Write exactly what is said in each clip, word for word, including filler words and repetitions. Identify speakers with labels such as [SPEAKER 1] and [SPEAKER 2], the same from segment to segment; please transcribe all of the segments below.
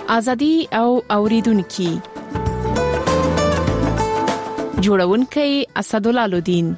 [SPEAKER 1] ازادي او اوریدونکو جوړونکي اسدالله لودین.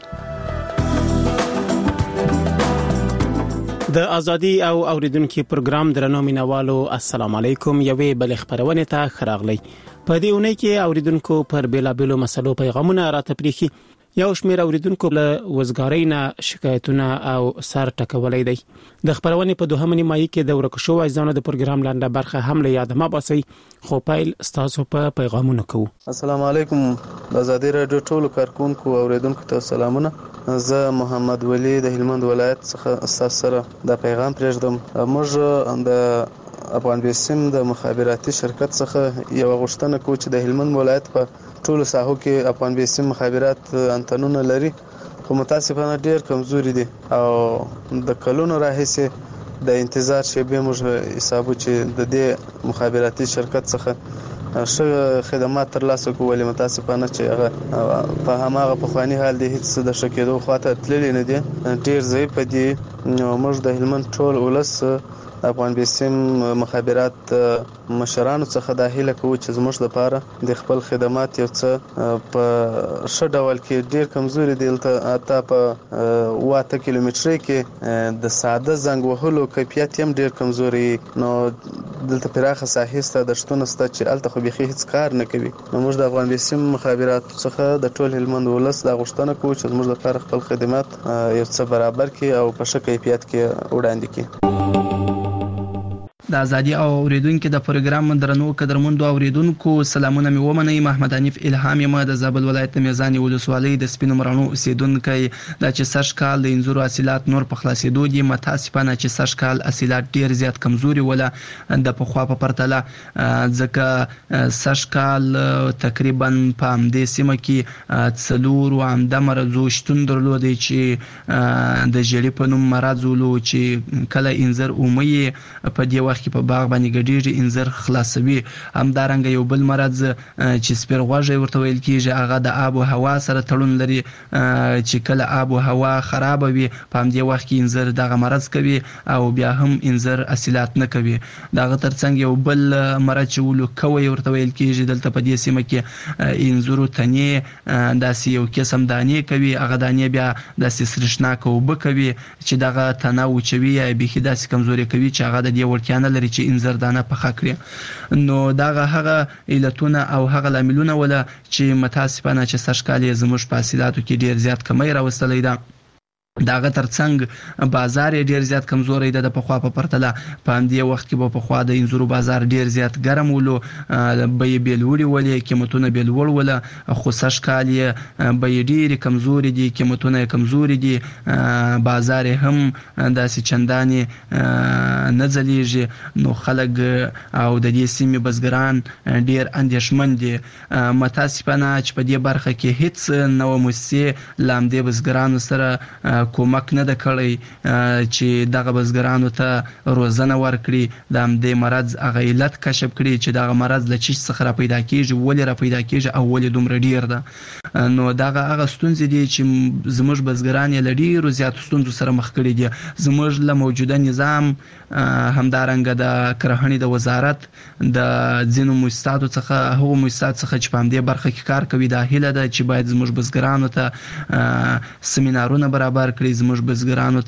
[SPEAKER 2] د ازادي او اوریدونکو پروګرام درنو مینوالو السلام علیکم. یوې بل خبرونه ته خراغلی. په دې اونۍ کې اوریدونکو پر بیلابیلو مسلو پیغامونه راتپریخي. یو شمېر اوریدونکو له وزګارۍ نه شکایتونه او سر ټکولې دي. د خبرونه په دوهمه نیمایي کې د ورکشو ځانو د پروګرام لاندې برخه هم له یاد ما باسي. خو پایل ستاسو په پیغامونو کو.
[SPEAKER 3] السلام علیکم. د ازادي رادیو ټولو کارکونکو اوریدونکو ته سلامونه. زه محمد ولی د هلمند ولایت څخه استاد سره د پیغام پرېږدم. موږ د افغان بیسیم د مخابراتي شرکت څخه یو غوښتنه کوو چې د هلمند ولایت په ټولو ساحو کې افغان بیسیم مخابرات انتنونه لري، خو متاسفانه ډیر کمزوري دي او د کلونو راهیسې د انتظار شیبې موږ حسابو چې د دې مخابراتي شرکت څخه ښه خدمات ترلاسه کوو، ولې متاسفانه چې هغه په هماغه پخواني حال دی، هیڅ د ښه کېدو خواته تللی نه دي، ډیر ضعیف دي. موږ د هلمند ټول ولس افغان بیسیم مخابرات مشرانو څخه د هیله کوو چې زموږ لپاره د خپل خدمات یو څه په ښه ډول کې ډیر کمزوري دي. اته په واته کیلومترۍ کې د ساده زنګ وهلو کیفیت هم ډیر کمزوري، نو دلته پراخه ساحې سته د شتون سته چې الته خو بيخي هیڅ کار نه کوي. نو موږ د افغان بیسیم مخابرات څخه د ټول هلمند ولس د غوښتنه کوو چې زموږ لپاره خپل خدمات یو څه برابر کړي او په ښه کیفیت کې وړاندې کړي.
[SPEAKER 4] د ازادي او اوریدونکو د پروګرام درنو قدرمنو اوریدونکو سلامونه مې ومنئ. محمد حنیف الهام یم د زابل ولایت میزان ولسوالۍ د سپینو مرانو اوسیدونکی. د چې سږ کال د انځورو حاصلات نور په خلاصېدو دي، متاسفانه چې سږ کال حاصلات ډیر زیات کمزوري ولا د پخوا په پرتله، ځکه سږ کال تقریبا په همدې سیمه کې څلور و همدا مرزو شتون درلودي چې د ژړې په نوم مرض ولو چې کله انځر اومي په دی وخت کې په باغ باندې ګډیږي، انځر خلاصوي. همدارنګه یو بل مرض چې سپیرغوږی ورته ویل کیږي، هغه د آب او هوا سره تړون لري، چې کله آب او هوا خراب وي په همدې وخت کې انځر دغه مرض کوي او بیا هم انځر حاصلات نه کوي. دغه ترڅنګ یو بل مرض چې ولو کوي ورته ویل کیږي، دلته په دې سیمه کې انځرو تنې داسې یو قسم دانې کوي، هغه دانې بیا داسې سرشناک وبه کوي چې دغه تنه وچوي یا بيخي داسې کمزوري کوي چې هغه د دې وړتیا نه لري چې انځر دانه پخه کړي. نو دغه هغه علتونه او هغه لاملونه ولا چې متاسفانه چې سږ کال یې زموږ په حاصلاتو کې ډیر زیات کمی راوستلی ده. داغه ترڅنګ بازار ډیر زیات کمزوري ده د پخوا په پرتله. په همدې وخت کې په پخوا د انځورو بازار ډیر زیات ګرم ولو، به بیلوړي ولې قیمتونه بیلوړ ولا، خو سږ کال یې به ډیر کمزوري دي، قیمتونه کمزوري دي، بازار هم داسې چنداني نه ځلیږي. نو خلک او د دې سیمې بزګران ډیر اندېښمن دي. متاسفانه چې په دې برخه کې هیڅ نو مؤسسه لامدې بزګرانو سره کومک نه د کړی چې دغه بزګرانو ته روزنه ورکړي، د همدې مرض هغه علت کشف کړي چې دغه مرض له چی څخه را پیدا کیږي، ولې را پیدا کیږي او ولې دومره ډیر ده. نو دغه هغه ستونزې دي چې زموږ بزګران یې لډیر زیات ستونزو سره مخ کړي دي. زموږ له موجوده نظام همدارنګه د کرهڼې د وزارت د ځینو مؤسساتو څخه هغو مؤسسات څخه چې په همدې برخه کې کار کوي، دا هیله ده چې باید زموږ بزګرانو ته سیمینارونه برابر کړي، زموږ بزګرانو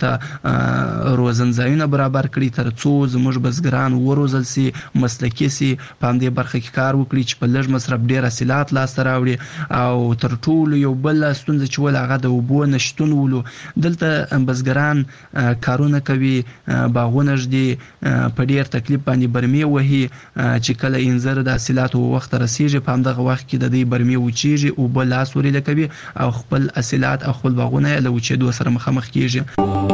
[SPEAKER 4] ته روزنځایونه برابر کړي، ترڅو زموږ بزګران وروزل سي، مسلکي سي، په همدې برخه کې کار وکړي چې په لږ مصرف ډیر حاصلات لاسته راوړي. او تر ټولو یو بل ستونزه چې ول هغه د اوبو نشتون ولو. دلته بزګران کارونه کوي، باغونه دي، په ډیر تکلیف باندې برمي وهي، چې کله انځر د حاصلاتو وخت رسیږي په همدغه وخت کې د دې برمي وچیږي او بل لاس وري لکوي او خپل حاصلات او خپل باغونه له وچېدو سره مخامخ کیږي.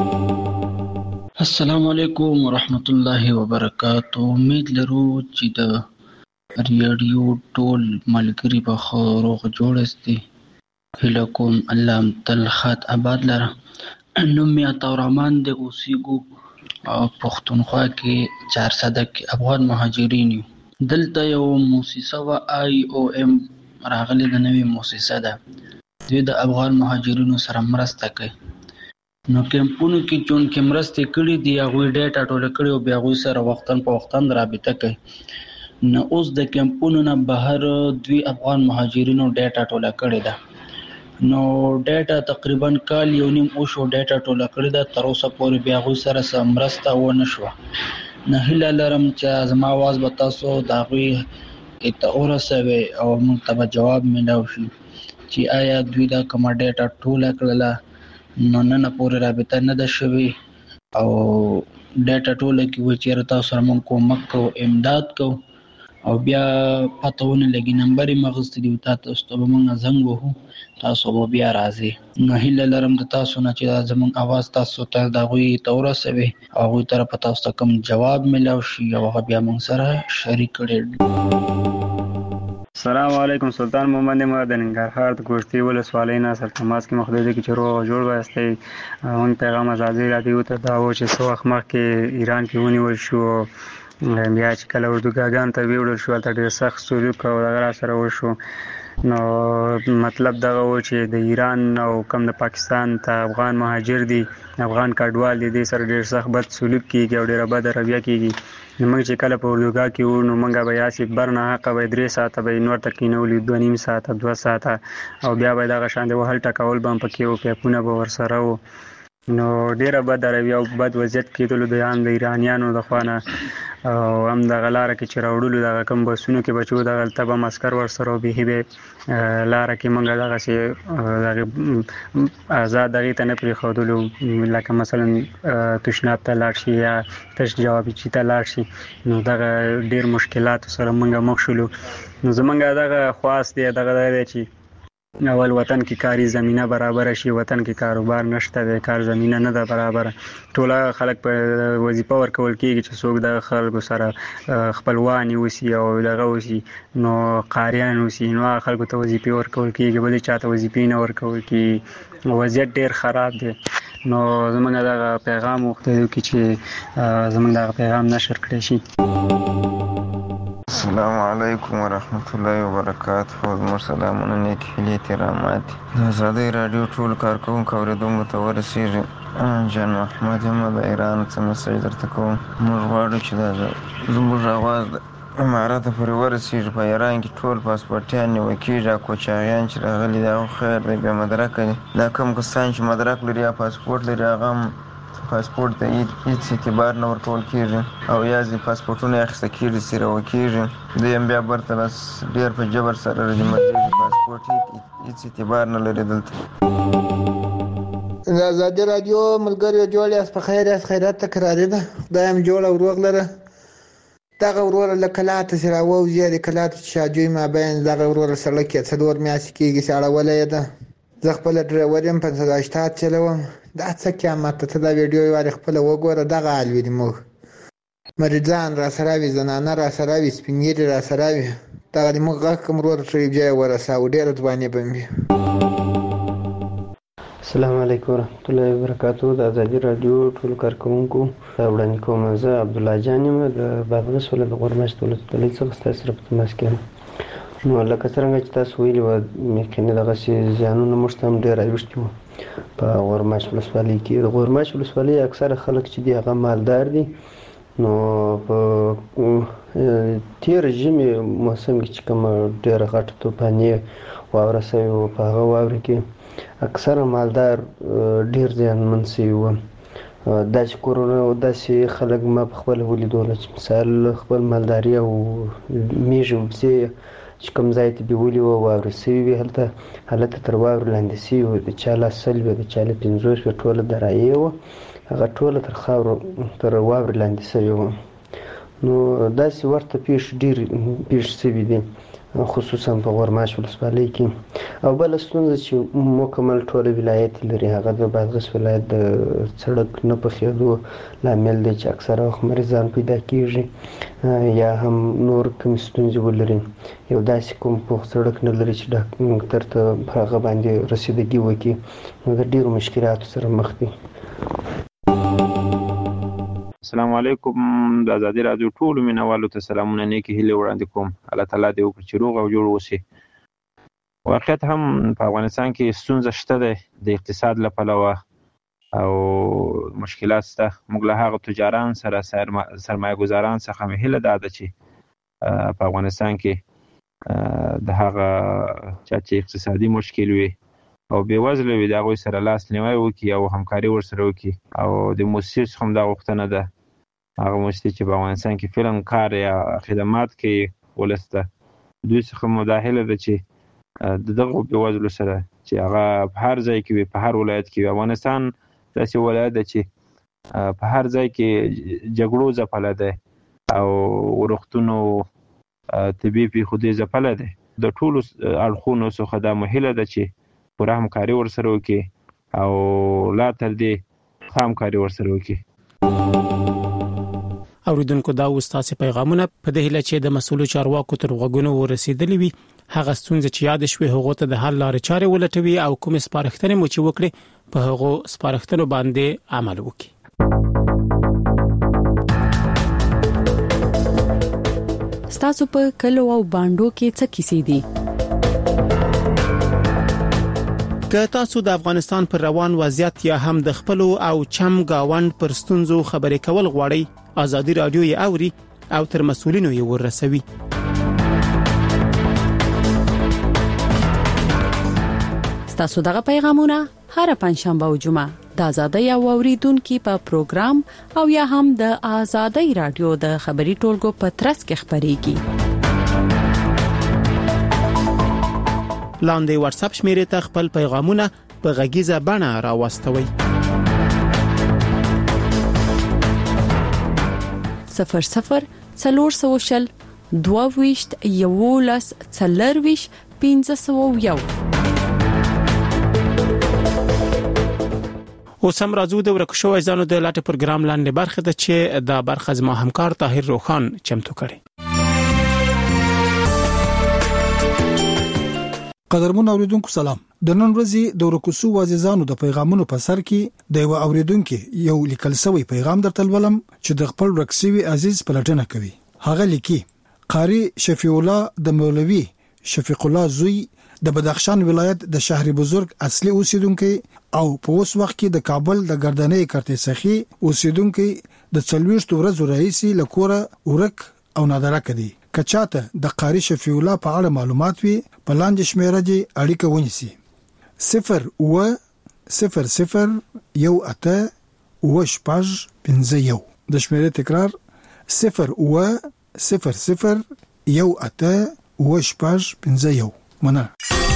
[SPEAKER 5] السلام علیکم ورحمت الله وبرکاتہ. امید لرو چې د ریډیو ټول ملګری به خو روغ جوړ استي. هیله کوم الله تل خات آباد لره. نوم مې عطاورحمن د اوسېګو پښتونخوا کې چار صده کې افغان مهاجرین یو. دلته یو موسسه و آی او ام راغلي، د نوې موسسه ده، دوی د افغان مهاجرینو سره مرسته کوي. نو کیمپونو کې چون کې مرسته کړي دي، هغه ډیټا ټول کړي او بیا هغه سره وختن په وختن رابطه کوي. نو اوس د کیمپونو نه بهر دوی افغان مهاجرینو ډیټا ټوله کړې ده. نو ډیټا تقریبا کال یو نیم وشو ډیټا ټوله کړې ده، تر اوسه پورې بیا هغوی سره څه مرسته ونه شوه. نو هیله لرم چې زما اواز به تاسو د هغوی ته ورسوي او موږ ته به جواب میلاو شي چې آیا دوی دا کومه ډیټا ټوله کړله. نو نن پورې رابطه نه ده شوې او ډیټا ټوله کې وایي چېرې تاسو سره موږ کومک کوو، امداد کوو، او بیا پته ونه لګي نمبر یې مې اخیستی دی، تاسو ته به موږ زنګ وهو، تاسو به بیا راځئ. نو هیله لرم د تاسو نه چې دا زموږ اواز تاسو ته د هغوی ته ورسوي او هغوی طرفه تاسو ته کوم جواب میلاو شي او هغه بیا موږ سره شریک کړي.
[SPEAKER 6] السلام علیکم. سلطان محمد یم د ننګرهار د ګوشتې ولسوالۍ نه سر تماس کې مخدوده کې چې روغ جوړ وایستی. موږ پیغام ازادي راډیو ته دا و چې څو وخت مخکې ایران کې ونیول شو، بیا چې کله اردوګاګانو ته ویوړل شو هلته ډېر سخت سلوک او دغه راسره وشو. نو مطلب دغه و چې د ایران او کم د پاکستان ته افغان مهاجر دي، افغان کډوال دي، دې سره ډېر سخت بد سلوک کېږي او ډېره بده رویه کېږي. نو موږ چې کله په اردوګاه کې وو نو موږ به یاسې برنه حقه به درې ساعته به یې نور ته کېنولي، دوه نیم ساعته دوه ساعته، او بیا به یې دغه شان د وهل ټکول به هم پکې وو، پیپونه به ورسره وو. نو ډېره بده رویه او بد وضعیت کېدلو د هم د ایرانیانو د خوا نه، او هم دغه لاره کې چې راوړلو دغه کوم بسونو کې به چې وو دغلته به هم عسکر ورسره وو، بیخي به لاره کې موږ دغسې دغې آزاد دغې ته نه پرېښودلو، لکه مثلا تشناب ته لاړ شي یا تش جوابچي ته لاړ شي. نو دغه ډېر مشکلاتو سره موږ مخ شولو. نو زموږ دغه خواست دی دغه دا دی چې اول وطن کې کاري زمینه برابره شي. وطن کې کاروبار نشته دی، کار زمینه نه ده برابره. ټوله خلک په وظیفه ورکول کېږي چې څوک د خلکو سره خپلوان اوسي او دغه اوسي، نو قاریان اوسي، نو هغه خلکو ته وظیفې ورکول کېږي، بلې چا ته وظیفې نه ورکول کېږي. وضعیت ډېر خراب دی. نو زموږ دغه پیغام غوښتل کې چې زموږ دغه پیغام نشر کړی شي.
[SPEAKER 7] السلام علیکم ورحمت الله وبرکاته. زموږ سلامونه، نیکې هیلې، احترامات د ازادۍ راډیو ټولو کارکوونکو اورېدونکو ته ورسېږي. جان محمد یم د ایران څه مسج درته کوم. موږ غواړو چې دا زموږ اواز د امارات پورې ورسېږي. په ایران کې ټول پاسپورټیان نیول کېږي، کوچاغیان چې راغلي دي هغه خیر دی، بې مدرکه دي. دا کوم کسان چې مدرک لري یا پاسپورټ لري هغه هم پاسپورټ ته هېڅ اعتبار نه ورکول کېږي، او یا ځینې پاسپورټونه یې اخیسته کېږي، څیرول کېږي، دوی هم بیا برته بس ډېر په جبر سره رجمندېږي. پاسپورټ هېڅ اعتبار نه لري دلته.
[SPEAKER 8] د ازادي راډیو ملګریو جوړ یاست، په خیر یاست، خیرات تکراري ده، خدای هم جوړ او روغ لره. دغه وروره له کلاته چې راووځي د کلاتو چې شاجوی مابین دغه وروره سړک یې څلور میاشتې کېږي چې اړولی یې ده. زه خپله ډریور یم، پنځه اشتات چلوم. دا څه قیامت ته ته دا ویډیو یې وارې خپله وګوره. دغه حال وي موږ مریضان را سره وي، زنانه را سره وي، سپین ږیري را سره وي. دغه د موږ غږ کوم ورور شریف جای ورساو، ډېره ځواني به وي.
[SPEAKER 9] السلام علیکم ورحمت الله وبرکاتو. د ازادي راډیو ټولو کارکوونکو وړاندې کوم. زه عبدالله جان یم د بادغیس ولایت د غورماشت ولسوالۍ څخه ستاسو سره په تماس کې یم. نو لکه څرنګه چې تاسو ویلي وه، یقیني دغسې زیانونه موږ ته هم ډېر راویښتي وو په غورماشت ولسوالۍ کې. د غورماشت ولسوالۍ اکثره خلک چې دي هغه مالدار دي. نو په تېره ژمي موسم کې چې کومه ډېره غټه طوفاني واوره سوې وه، په هغه واوره کې اکثره مالدار ډېر زیانمن سوي وو. داسې کورونه او داسې خلک ما په خپله ولیدله چې مثال خپل مالداري او میږې او بزې چې کوم ځای ته بیولي وه واورې سوي وي، هلته هلته تر واورې لاندې سوي وو. د چا لاس سل وي، د چا له پنځوس وي، ټوله درایې وه، هغه ټوله تر خاورو تر واورې لاندې سوي وه. نو داسې ورته پېښې ډېرې پېښې سوي دي، خصوصا په غورماشت ولسوالۍ کې. او بله ستونزه چې مکمل ټوله ولایت لري هغه د بادغیس ولایت د سړک نه پخېدو لامل دی چې اکثره وخت مریضان پیدا کېږي یا هم نور کومې ستونزې ولري. یو داسې کوم پوخ سړک نه لري چې ډاکټر ته په هغه باندې رسیدګي وکړي. نو د ډېرو مشکلاتو سره مخ دي.
[SPEAKER 10] السلام علیکم. د ازادي راډیو ټولو مینوالو ته سلامونه، نیکې هیلې وړاندې کوم. الله تعالی دې وکړي چې روغ او جوړ اوسي. واقعیت هم په افغانستان کې ستونزه شته دی د اقتصاد له پلوه او مشکلات شته. موږ له هغه تجاران سره سرمایه ګزاران څخه مې هیله دا ده چې په افغانستان کې د هغه چا چې اقتصادي مشکل وي او بې وزله وي د هغوی سره لاس نیوی وکړي او همکاري ورسره وکړي. او د موسسې څخه هم دا غوښتنه ده، هغه موسسې چې په افغانستان کې فلم کار یا خدمات کوي ولس ته، دوی څخه مو دا هیله ده چې د دغو بې وزلو سره چې هغه په هر ځای کې وي، په هر ولایت کې وي. افغانستان داسې ولایت ده چې په هر ځای کې جګړو ځپلی دی او روغتونو طبي پیښو ځپلی دی. د ټولو اړخونو څخه دا مو هیله ده چې پوره همکاري ورسره وکړي او لا تر دې ښه همکاري ورسره وکړي.
[SPEAKER 2] اوریدونکو دا وستاسې پیغامونه په دې هیله چې د مسؤلو چارواکو تر غوږونو ورسېدلې وي. هغه ستونزې چې یاد شوي هغه ته د حل لارې چارې ولټوي او کوم سپارښتنې مو چې وکړي په هغه سپارښتنو باندې عمل وکړي.
[SPEAKER 11] ستاسو په کلو او باندو کې څه کیسې دي؟
[SPEAKER 2] که تاسو د افغانستان پر روان وضعیت یا هم د خپل او چم گاوند پر ستونزو خبرې کول غواړئ، ازادي رادیو یې اوري او تر مسؤلینو یې ورسوي.
[SPEAKER 11] ستاسو دغه پیغامونه هر پنځشنبه او جمعه د ازادي او اوریدونکو په پروګرام او یا هم د ازادي رادیو د خبري ټولګو په ترڅ کې خبريږي.
[SPEAKER 2] لاندې واتس اپ شمیرې ته خپل پیغامونه په غږیزه بڼه راوستوي.
[SPEAKER 11] صفر صفر څلور سوشل دوه یولس څلرويش پنځه سو یو.
[SPEAKER 2] اوس هم راځو د ورکشو ایزانو د لاټ پروګرام لاندې برخه ده چې د برخه زما همکار طاهر روخان چمتو کړي.
[SPEAKER 12] قدرمن اوریدونکو سلام. د نن ورځې د ورکوسو وازیزانو د پیغامونو په سر کې د یو اوریدونکو یو لیکل شوی پیغام درته ولم چې د خپل رکسوي عزیز پلټنه کوي. هغه لیکي: قاری شفیع الله د مولوی شفیق الله زوی د بدخشان ولایت د شهر بزرگ اصلي اوسیدونکو او په اوس وخت کې د کابل د ګردنۍ کرته سخي اوسیدونکو د څلويشت ورځې رئیسي لکوره ورک او نادره کړي. کچاته د قاری شفیع الله په اړه معلومات وي په لاندې شمیره دي اړیکه ونیسي: صفر و صفر صفر یو اته و شپږ پنځه یو. د شمیره تکرار: صفر و صفر صفر یو اته و شپږ پنځه یو. مننه.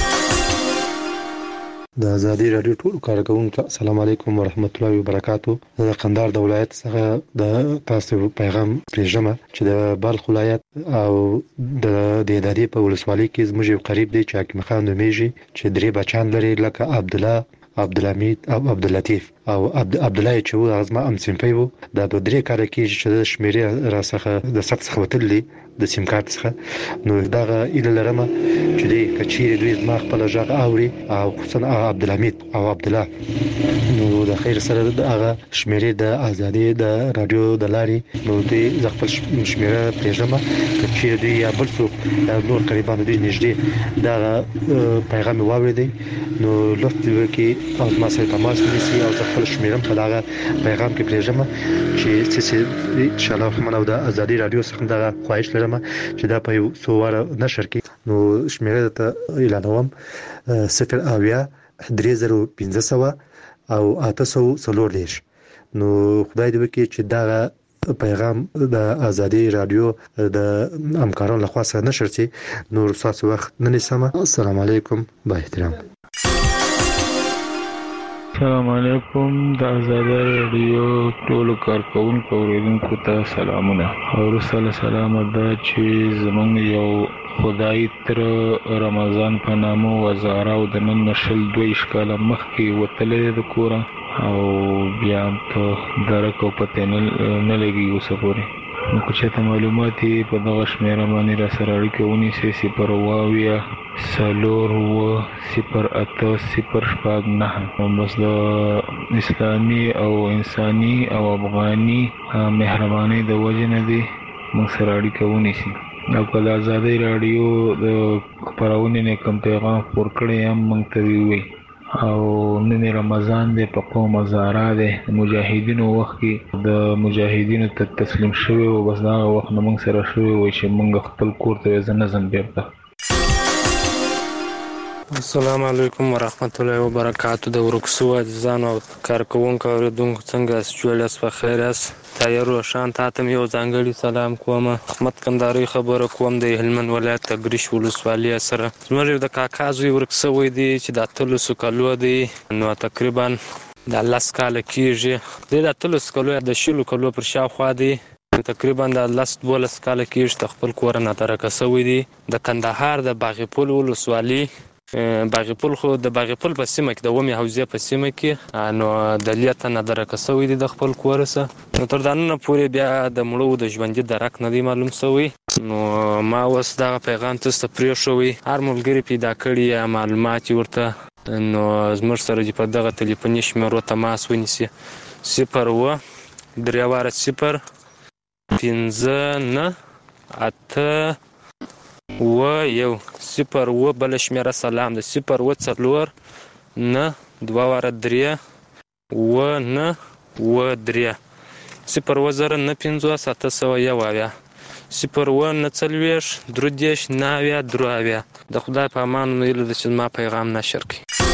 [SPEAKER 13] د ازادي رادیو ټول کارکونکو السلام علیکم ورحمت الله وبرکاتو. د قندهار د ولایت څخه د تاسو پیغام پېژنم چې د بلخ ولایت او د دیدادي په ولسوالۍ کې زموږ قریب دی چې حکیم خان نومیږي چې درې بچان لري لکه عبد الله عبدالحمید او عبداللطیف او عبد الله چې و ازما ام سیمپي وو. دا د درې کال کې چې د شمیرې را څخه د سخت څخه وتلې د سیم کارت څخه نو دغه اله لرمه چې دی کچېری دوی زما خپل ژغ اوري او خصوصا عبدالحمید او عبد الله نو د خیر سره دغه شمیرې د ازادي د رادیو د لاري نو دوی ز خپل شمیره پېژنم کچېری دوی یا بل څوک نور قریبان دوی نږدې دغه پیغام واوریدي نو لوستي وکي او ما سره تماس ونیسي او خپل شمیرم په دغه پیغام کې پېژنم چې چې ان شاء الله موږ د ازادي رادیو څخه دغه خواهش لرم چې دا په یو څو واره نشر کې نو شمیره ته اعلانوم: صفر اویا درې زره پنځه سوه او اته سوه څلور دېرش. نو خدای دې وکړي چې دا پیغام د ازادي رادیو د همکارانو لخوا سره نشر شي. نور تاسو وخت نه نیسم. السلام علیکم. با احترام.
[SPEAKER 14] السلام علیکم. د ازادي رادیو ټول کارکونکو اوریدونکو ته سلامونه. او رسول سلام دا چې زمونږ یو خدای تر رمضان په نامو وزاره او د نن نشل دوه اشکال مخکې وتلې د کور او بیا ته درکو پته نه لګي وسپوري. نو که چېرته معلومات په دغه شمیره باندې را سره اړیکه ونیسئ: صفر اویا څلور اووه صفر اته صفر شپږ نهه. بس د اسلامي او انساني او افغاني مهرباني د وجې نه دی موږ سره اړیکه ونیسي. او که د ازادي رادیو د خپرونې نه کوم پیغام خپور کړی هم موږ ته ووایي او نن رمضان دی په قوم زارا دی مجاهدینو وخت کې د مجاهدینو ته تسلیم شوی او بس دا وخت نه موږ سره شوی و چې موږ خپل کور ته ځنه ځم بیرته.
[SPEAKER 15] السلام علیکم ورحمت الله وبرکاتو. د ورکسو عزیزانو او کارکوونکو اوریدونکو څنګه یاست؟ جوړ یاست؟ په خیر یاست؟ طاهر روشان تا ته یو ځانګړی سلام کوم. احمد کندهاري خبره کوم د هلمند ولایت اګریش ولسوالۍ سره. زموږ د کاکا زوی ورکسوی دی چې د اتلسو کالو دی، نو تقریبا د لس کاله کېږي. د اتلسو کالو د شلو کالو پر شاوخوا دی، تقریبا د لس دولس کاله کېږي د خپل کور نه ترکه سوی دی. د کندهار د باغپل ولسوالۍ باغپل خو د باغپل په سیمه کې د ومې حوزې په سیمه کې نو د لیته نه درکه سوی دی د خپل کور څخه. نو تر دا نن پورې بیا د مړو د ژوندي درک نه دی معلوم سوی. نو ما اوس دغه پیغام تاسو ته پرېښوی، هر ملګري پیدا کړي یا معلومات ورته، نو زموږ سره دې په دغه تلیفوني شمیرو تماس ونیسي: صفر اووه درې واره صفر پنځه نه اته اووه یو صفر اووه. بله شمیره سلام ده: صفر اووه څلور نه دوه واره درې اووه نه اووه درې صفر اووه زره نه پنځوس اته سوه یو اویا صفر اووه نه څلوېښت درې دېرش نه اویا درې اویا. د خدای په امان ویلو ده چې زما پیغام نشر کړي.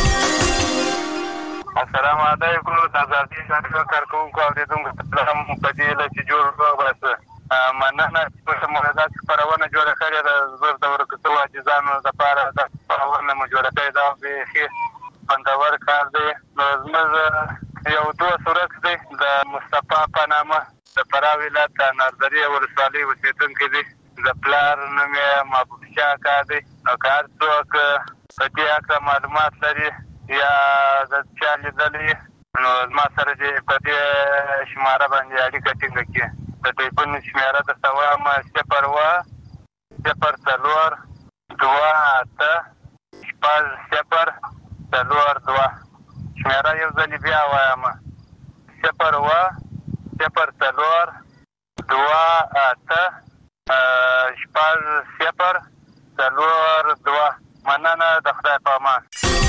[SPEAKER 16] السلام علیکم. د ازادي راډیو کارکوونکو اورېدونکو ته هم په دې هیله چې جوړ وباسه مننه چې موږ داسې خپرونه جوړه کړې ده. زه د ورکسو عاجزانو دپاره دا خپرونه مو جوړه کړې ده، بیخي خوندور کار دی. نو زموږ یو دوست ورک دی د مصطفی په نامه، د فراه ولایت د نردرې ولسوالۍ اوسېدونکی دی. د پلار نوم یې محبوب شاه اکا دی. نو که هر څوک په دې هکله معلومات لري یا د چا لیدلی، نو زما سره دې په دې شماره باندې اړیکه ټینګه کړي. د ټلیفون شمیره درته وایم: صفر اووه صفر څلور دوه اته شپږ صفر څلور دوه. شمیره یو ځلې بیا وایم: صفر اووه صفر څلور دوه اته شپږ صفر څلور دوه. مننه، د خدای په امان.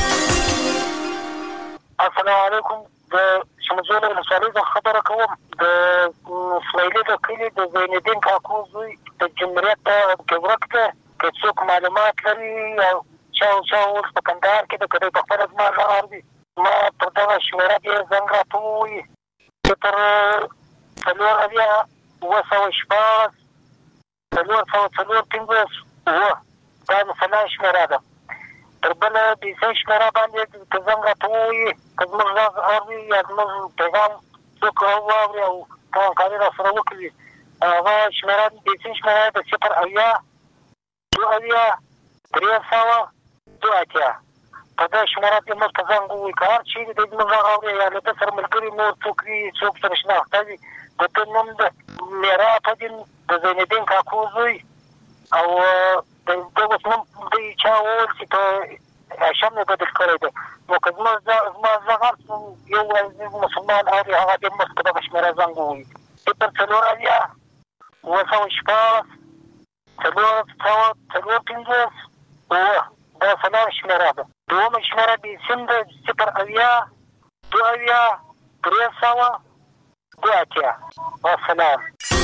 [SPEAKER 17] السلام علیکم. د شمزول ولسوالۍ څخه خبره کوم. د اسماعیلي د کلي د زینالدین کاکو زوی د جمهوریت کې ورک دی. که څوک معلومات لري او چا او چا اوس په کندهار کې د که دی په خپله زما غږ اوري، ما پر دغه شمېره دې زنګ راته ووایي: صفر څلور اویا اووه سوه شپاړس څلور سوه څلور پنځوس اووه. دا د فلان شمېره ده. تر بله بیسۍ شمېره باندې که زنګ راته ووایي، که زموږ غږ اوري یا زموږ پیغام څوک واوري او همکاري را سره وکړي، هغه شمېره بیسۍ شمېره د صفر اویا دوه اویا درې سوه دوه اتیا. په دې شمېره کې موږ ته زنګ ووایي. که هر چیرې دی زموږ غږ اوري یا له ده سره ملګري نور څوک وي، څوک سره شناخته وي، د ده نوم د میرا فدین د زینالدین کاکو زوی او د ده اوس نوم دوی چا وویل چې په هاشم یې بدل کړی دی. نو که زما زما غږ هر څوک یو عزیز مسلمان اوري، هغه دې موږ په دغه شمېره زنګ ووایي: صفر څلور اویا اووه سوه شپاړس څلور سوه څلور پنځوس اووه. دا څلور شمېره ده. دومه شمېره بې سیم ده: صفر اویا دوه اویا درې سوه دوه اتیا. والسلام.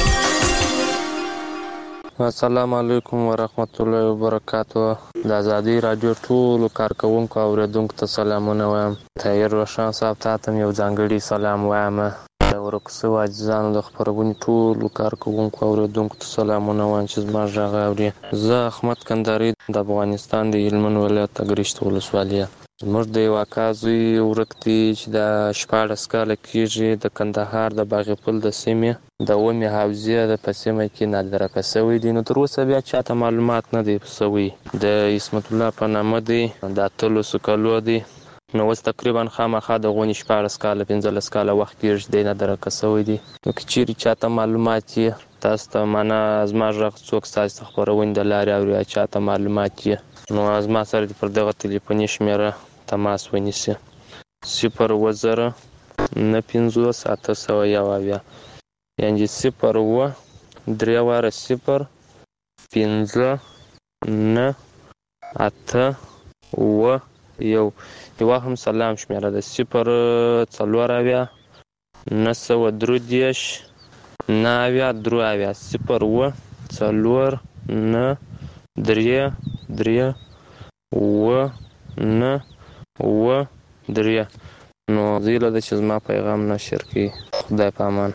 [SPEAKER 15] السلام علیکم ورحمت الله وبرکاتو. د ازادي راډیو ټولو کارکوونکو او اورېدونکو ته سلامونه وایم. طاهر روشان صاحب ته هم یو ځانګړي سلام وایم. د ورکسو عاجزانو د خپرونې ټولو کارکوونکو او اورېدونکو ته سلامونه وایم چې زما غږ اوري. زه احمد کندهاري د افغانستان د هلمند ولایت اګریش ولسوالۍ. زموږ د یو اکا زوی ورک دی چې د شپاړس کاله کېږي. د کندهار د باغپل د سیمې د ومې حوزې د په سیمه کې نادرکه سوی دی. نو تر اوسه بیا چاته معلومات نه دی سوی. د عصمت الله په نامه دی، د اتلسو کالو دی. نو اوس تقریبا خامخا د غونې شپاړس کاله پنځلس کاله وخت کېږي دی نادرکه سوی دی. نو که چیرې چاته معلومات یې تاسو ته معنا زما غږ څوک ستاسو د خپرونې د لارې اوري یا چاته معلومات یې، نو زما سره پر دغه تلیفوني شمېره تماس ونیسي: صفر اووه زره نه پنځوس اته سوه یو اویا. یعنې صفر اووه درې واره صفر پنځه نه اته اووه یو یو هم سلام شمیره ده صفر څلور اویا نهه سوه درې دېرش نهه اویا درې اویا صفر اووه څلور نهه درې درې اووه نهه اووه درې. نو زه هیله ده چې زما پیغام نشر کړي. خدای په امان.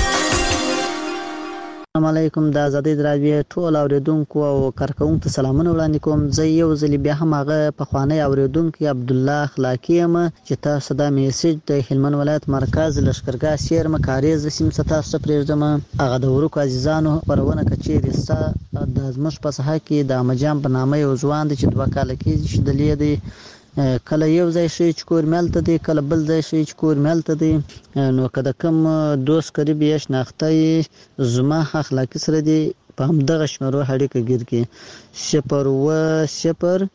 [SPEAKER 18] السلام علیکم. د آزادۍ راډیو ټول اوریدونکو او کارکونکو ته سلامونه وړاندې کوم. زه یو ځل بیا هم هغه پخوانی اوریدونکو عبدالله اخلاقی یم چې تاسو دا میسج د هلمند ولایت مرکز لشکرګاه سیرمه کاریز سیمه ته تاسو پرېږدم. هغه د ورکو عزیزانو پرونه کچېرې ستا د زموږ په ساحه کې د امجان په نامه یو ځوان دی چې دوه کاله کېږي چې دلې دی، کله یو ځای شي چې کور ملته دی، کله بل ځای شي چې کور ملته دی. نو که د کوم دوست قریب یې شناخته یې زما اخلاقي سره دی په همدغه شمېرو اړیکه ګیر کړي. صفر اووه صفر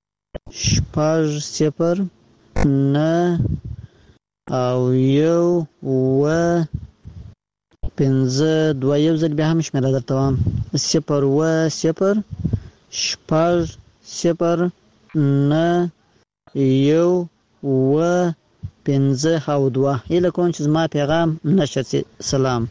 [SPEAKER 18] شپږ صفر نه او یو اووه پنځه دوه. یو ځل بیا هم شمېره درته وایم صفر اووه صفر شپږ صفر نه یو اووه پنځه او دوه. هیله کوم چې زما پیغام نشر شي. سلام.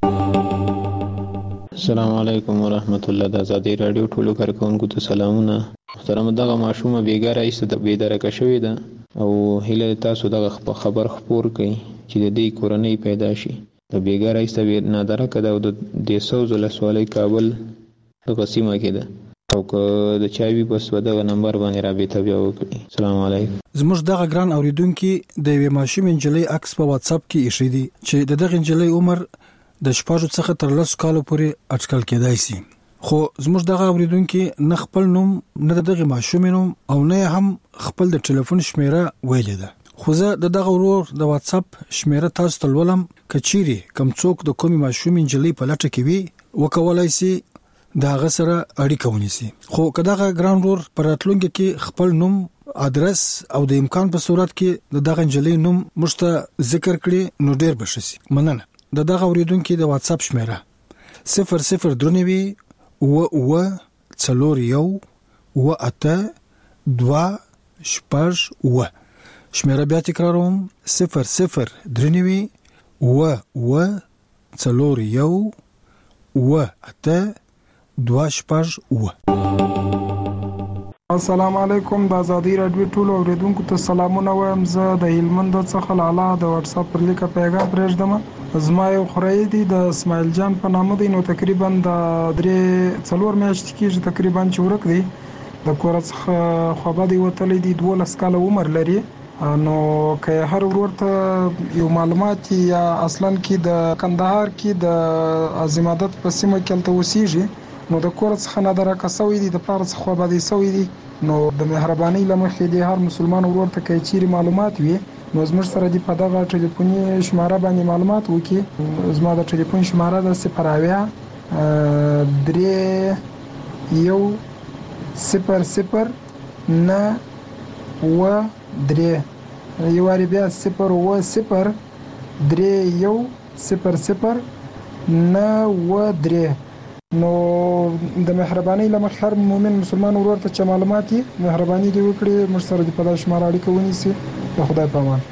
[SPEAKER 10] السلام علیکم ورحمت الله. د آزادۍ راډیو ټولو کارکونکو ته سلامونه. محترم دغه ماشومه بیګاره ایسته د بیدرکه شوې ده او هیله تاسو دغه خبر خپور کړئ چې د دې کورنۍ پیدا شي. د بیګاره ایسته نادرکه ده او د دې سوز ولسوالۍ کابل دغه سیمه کې ده او که د چاوي بس په دغه نمبر باندې رابطه بیا وکړي. السلام علیکم.
[SPEAKER 12] زموږ دغه ګران اوریدونکو د یوې ماشوم انجلۍ عکس په واتس اپ کې ایښی دی چې د دغه انجلۍ عمر د شپږو څخه تر لسو کالو پورې اټکل کېدای شي. خو زموږ دغه اوریدونکو نه خپل نوم نه دغه ماشوم نوم او نه هم خپل د ټلیفون شمیره ویلې ده. خو زه د دغه ورور د واتس اپ شمیره تاسو ته ولوم. کچيري کم څوک د کومي ماشوم انجلۍ په لټه کې وي وکولای شي دا غ سره اړیکه ونیسي. خو کداغه ګران رور پر راتلونکي کې خپل نوم ادرس او د امکان په صورت کې د دغه انجلۍ نوم مشته ذکر کړي نو ډیر بشي. مننه. د دغه اوریدونکو د واتس اپ شمیره صفر صفر درنوي او او څلور یو او اته دوه شپږ او. شمیره بیا تکراروم صفر صفر درنوي او او څلور یو او اته دوه شپږ او.
[SPEAKER 19] السلام علیکم. د آزادۍ راډیو ټول اوریدونکو ته سلامونه وایم. زه د هلمند څخه لاله د واتس اپ پر لیکه پیغام پرېږدم. زما یو خورای دی د اسماعیل جان په نامه دی. نو تقریبا د درې څلور میاشتې کېږي تقریبا چې ورک دی. د کور څخه خوابه دی وتلی دی. دولس کاله عمر لري. نو که هر ورور ته یو معلومات یا اصلا کې د کندهار کې د عظیمادت په سیمه کې تل اوسېږي نو د کور څخه نه درکه سوی دی د پلار څخه خوابه دی سوی دی. نو د مهرباني لمخې دی هر مسلمان ورور ته کې چیرې معلومات وي نو زموږ سره دی په دغه ټلیفوني شماره باندې معلومات وکړي. زما د ټلیفون شماره د صفر اویا درې یو صفر صفر نه و درې. یو واری بیا صفر و صفر درې یو صفر صفر نه و درې. نو د مهرباني لمخ هر مؤمن مسلمان ورور ته چې معلومات مهرباني دی وکړي موږ سره د پدای شماره اړیکه ونیسي. په خدای په امان.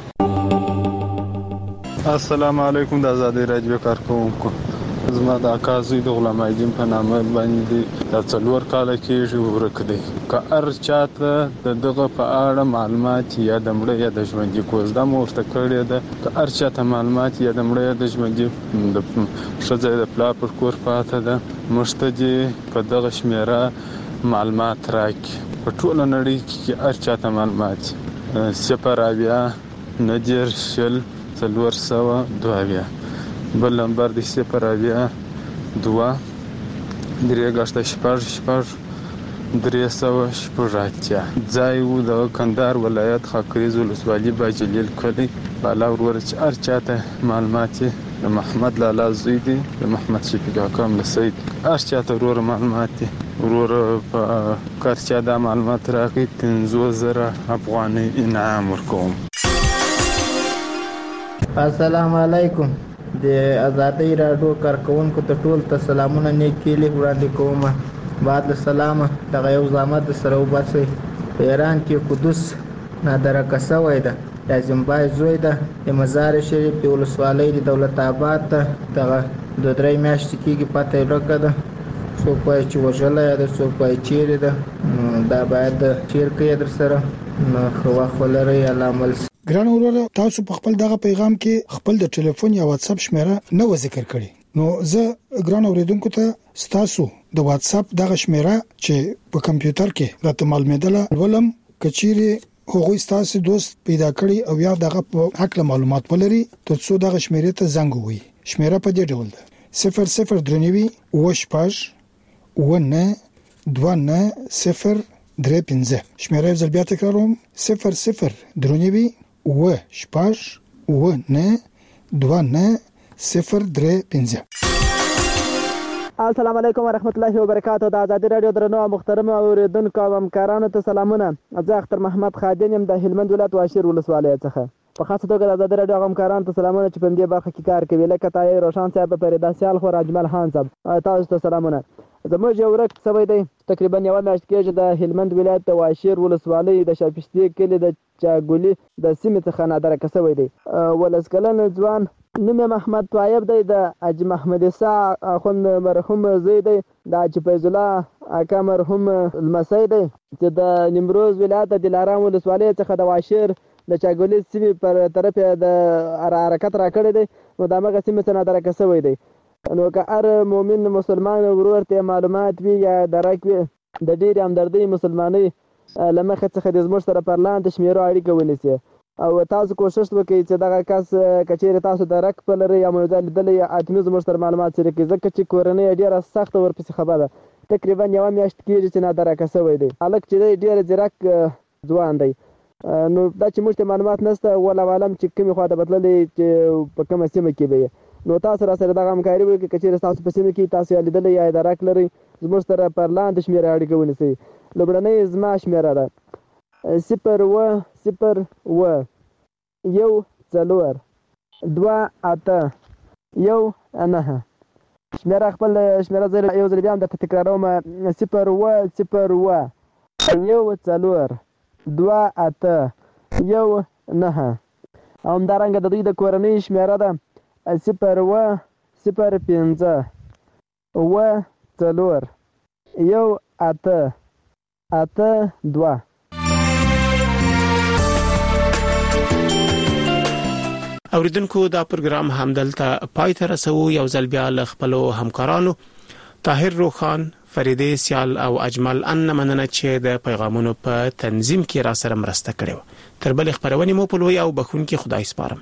[SPEAKER 3] السلام علیکم. د آزادۍ راډیو کارکونکو زما د اکا زوی د غلام ایدین په نامه باندې د څلور کاله کېږي ورک دی. که هر چاته د دغه په اړه معلومات یا د مړه یا د ژوندي کوزده مو ورته کړې ده که هر چاته معلومات یا د مړه یا د ژوندي د ښځه د پلار پر کور پاته ده موږ ته دې په دغه شمیره معلومات راکړي. په ټوله نړۍ کې هر چاته معلومات صفر اویا نهه دېرش شل څلور سوه دوه اویا. بل نمبر دی صفر اویا دوه درې ګشته شپږ شپږ درې سوه شپږ اتیا. ځای و د کندهار ولایت خاکریز ولسوالي باجلیل کلی. بالا ورور چې هر چاته معلومات د محمد لالا زوی دی د محمد شفیق حکم له سید هر چاته ورور معلومات دی. ورور په کار چا دا معلومات راکړي پنځه زره افغانۍ انعام ورکوم.
[SPEAKER 20] السلام علیکم. د آزادۍ راډیو کارکونکو ته ټول ته سلامونه نیکې لې وړاندې کوم. بعد له سلامه دغه یو زحمت سره وباسئ. په ایران کې قدس نادرکه شوی ده. لازم بای زوی ده د مزار شریف د ولسوالۍ د دولت آباد ته دغه دوه درې میاشتې کېږي پته یې ورکه ده. څوک وایي چې وژلی ده، څوک وایي چیرې ده. دا باید چیر کوي در سره نو ښه وخت ولرئ. الله عمل
[SPEAKER 12] ګران وروره تاسو په خپل دغه پیغام کې خپل د ټلیفون یا واتس اپ شمیره نه و ذکر کړی. نو زه ګران اوریدونکو ته ستاسو د واتس اپ دغه شمیره چې په کمپیوټر کې راته معلومېدله ولم کچيري هغوی ستاسو دوست پیدا کړی او یا دغه په حق معلومات ولري ترڅو دغه شمیره ته زنګ ووي. شمیره په دې ډول ده: صفر صفر درنوي وش پاش ونه دوه نه صفر درې پنځه. شمیره زل بیا تکراروم: صفر صفر درنوي وش پاش ونه دوه نه صفر درې پنځه.
[SPEAKER 21] السلام علیکم ورحمت الله وبرکاتہ. د ازادي رادیو درنو محترم اوریدونکو او همکارانو ته سلامونه. زه اختر محمد خادم یم د هلمند ولایت واشیر ولسوالۍ څخه. په خاصه توګه د ازادي رادیو همکارانو ته سلامونه چې په دې برخه کې کار کوي، لکه طاهر روشن صاحب، فریدا سیال خو اجمل خان صاحب، تاسو ته سلامونه. زموږ یو ورک سوی دی تقریبا یو میاشت کېږي د هلمند ولایت د واشیر ولسوالۍ د شاپشتي کلی د چاګولي د سیمې څخه نادرکه سوی دی. ولس کلن ځوان نوم محمد طیب دی، د حاج محمد عیسی اخوند مرحوم زوی دی، د حاج فیض الله اکا مرحوم لمسی دی چې د نیمروز ولایت د دلارام ولسوالۍ څخه د واشیر د چاګولي سیمې پر طرف د حرکت راکړی دی. نو د هغه سیمې څخه نادرکه سوی دی. نو که هر مؤمن مسلمان ورور ته معلومات وي یا درک وي د ډېرې همدردۍ مسلمانۍ له مخې څخه د زموږ سره پر لاندې شمیرو اړیکه ونیسي او تاسو کوشش وکړئ چې دغه کس کچېرې تاسو درک په لرئ یا موضوع لیدلی یا حتمي زموږ سره معلومات شریک کړئ، ځکه چې کورنۍ ډېره سخته ورپسې خبره ده. تقریبا یوه میاشت کېږي چې نادرکه سوی دی. هلک چې دی ډېر ځیرک ځوان دی. نو دا چې موږ ته معلومات نشته، والله عالم چې کومې خوا ته بدللی چې په کومه سیمه کې به نو تاسو را سره دغه همکاري وکړئ. که چېرې تاسو په سیمه کې تاسو یا لیدلی یا درک لرئ زموږ سره پر لاندې شمېره اړیکه ونیسئ. لومړنۍ زما شمېره ده صفر اوه صفر اوه یو څلور دوه اته یو نهه. شمېره خپل شمېره زه یو ځل بیا هم درته تکراروم: صفر اوه صفر اوه یو څلور دوه اته یو نهه. او همدارنګه د دوی د کورنۍ شمېره ده صفر اوه صفر پنځه اوه څلور یو اته اته دوه.
[SPEAKER 2] اوریدونکو دا پروګرام همدلته پای ته رسو. یو ځل بیا ل خپل همکارانو طاهر روخان، فریدې سیال او اجمل ان مننه چې د پیغامونو په تنظیم کې را سره مرسته کړې. تر بل خبرونه مو په لوی او بخون کې خدای سپارم.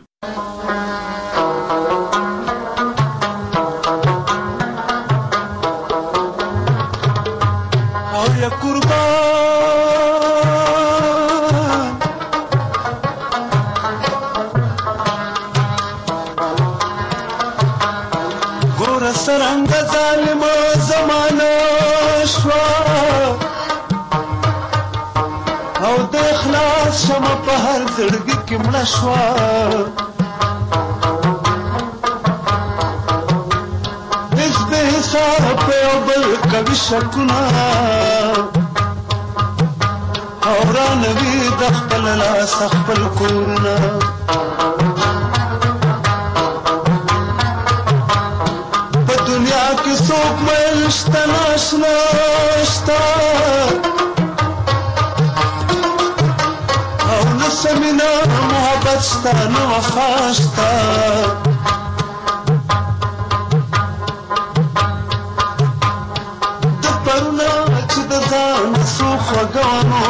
[SPEAKER 22] او یا قربان ګور سرنګ ظالم زمانه شوا او د اخلاص شمه په هر زړګي کې مړه شوا. هیڅ به حساب په یو بل کوي شکونه او رانوي د خپل لاس خپل کورونه. په دنیا کې څوک میل شته ناشنا شته او نه سمینه محبت شته نه وفا شته. د پرونه چې د ځان څو خوږوانو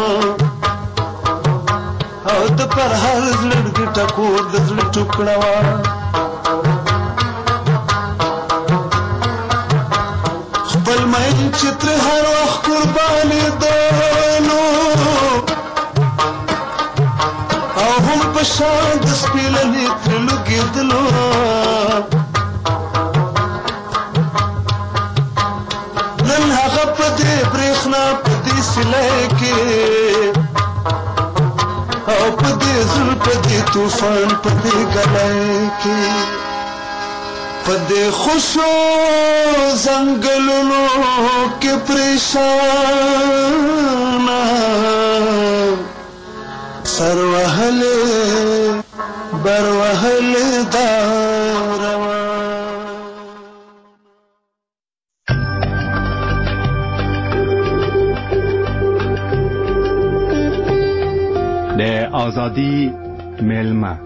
[SPEAKER 22] او د پر هر زړګي ټکور د زړه ټوکړه وه. خپل مین چې تر هر وخت قربانې دونو او هم په شان د سپېلنې تر لوګېدلو. نن هغه په دې برېښنا په دې سیلۍ کې او په دې زړه په دې طوفان په دې ګلۍ کې په دې خوشو زنګلونو کې پریشان سر وهلې بر وهلې دا روان
[SPEAKER 1] د آزادی میلمه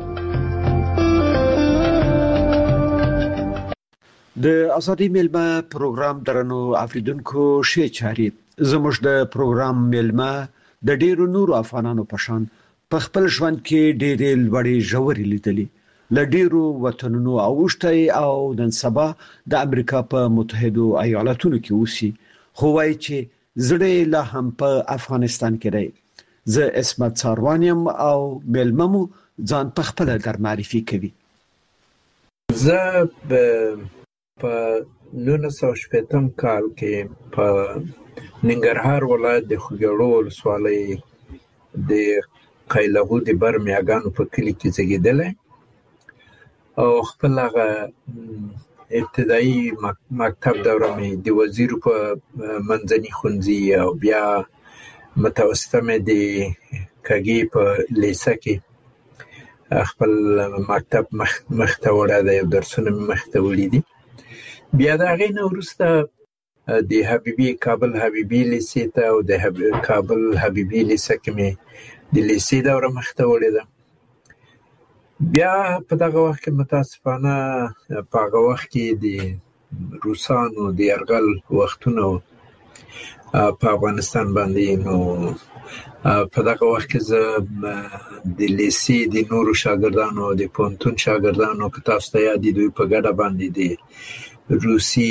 [SPEAKER 4] د ازادي میلمه پروګرام درنو افریدونکو شي چاري زموږ د پروګرام میلمه د ډیرو نورو افغانانو په شان په خپل ژوند کې ډېرې لوړې ژورې لیدلې ل ډیرو وطنونو اوشتي او د سبا د امریکا په متحده ایالاتونو کې اوسي خو وايي چې زړه لا هم په افغانستان کې دی زه اسمت ساروانیم او میلممو ځان په خپل در معرفي کوي
[SPEAKER 23] زه په نولس سوه شپږم کال کې په ننګرهار ولایت د خوګړو ولسوالۍ د قیلغو د برمیاګانو په کلی کې زیږیدلی او خپل هغه ابتدایي مکتب دوره مې د وزیر په منځني ښوونځي او بیا متوسطه مې د کږي په لیسه کې خپل مکتب مخته وړه دی او درسونه مې مخته وړي دي بیا د هغې نه وروسته د حبیبي کابل حبیبي لیسې ته او د کابل حبیبي لیسه کې مې د لیسې دوره مخته وړې ده بیا په دغه وخت کې متاسفانه په هغه وخت کې د روسانو د یرغل وختونه په افغانستان باندې نو په دغه وخت کې زه د لیسې د نورو شاګردانو د پوهنتون شاګردانو که تاسو ته یاد دي دوی په ګډه باندې د روسي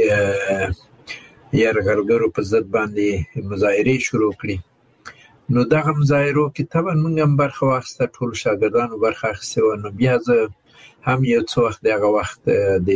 [SPEAKER 23] یرغلګرو په ضد باندې مظاهرې شروع کړې نو دغه مظاهرو کې طبعا موږ هم برخه واخیسته ټولو شاګردانو برخه اخیستې وه نو بیا زه هم یو څه وخت د هغه وخت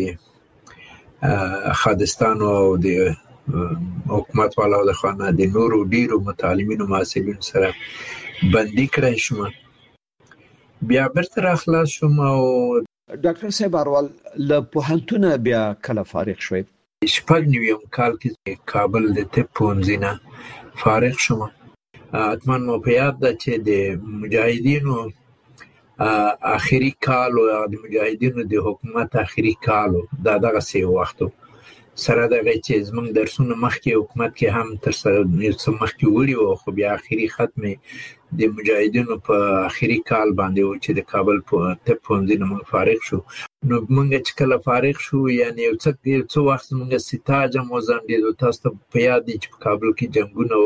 [SPEAKER 23] د خادستانو او د حکومت والاو د خوا نه د نورو ډیرو متعلمینو محصلینو سره بندي کړی شوم بیا بیرته راخلاص شوم او
[SPEAKER 4] ډاکټر صاحب اروال له پوهنتونه بیا کله فارغ شوئ
[SPEAKER 23] شپږ نویم کال کې کابل د طب پوهنځي نه فارغ شوم حتما مو په یاد ده چې د مجاهدینو آخري کال او د مجاهدینو د حکومت آخري کال دا دغسې وختو سره دغه چې زموږ درسونه مخکې حکومت کې هم تر سره یو څه مخکې وړي وو خو بیا آخري ختم د مجاهدینو په آخري کال باندې و چې د کابل په طب پوهنځي نه موږ فارغ شو نو موږ چې کله فارغ شو یعنی یو څه یو څه وخت موږ سیتاج هم وځنډېدو تاسو ته په یاد دي چې په کابل کې جنګونه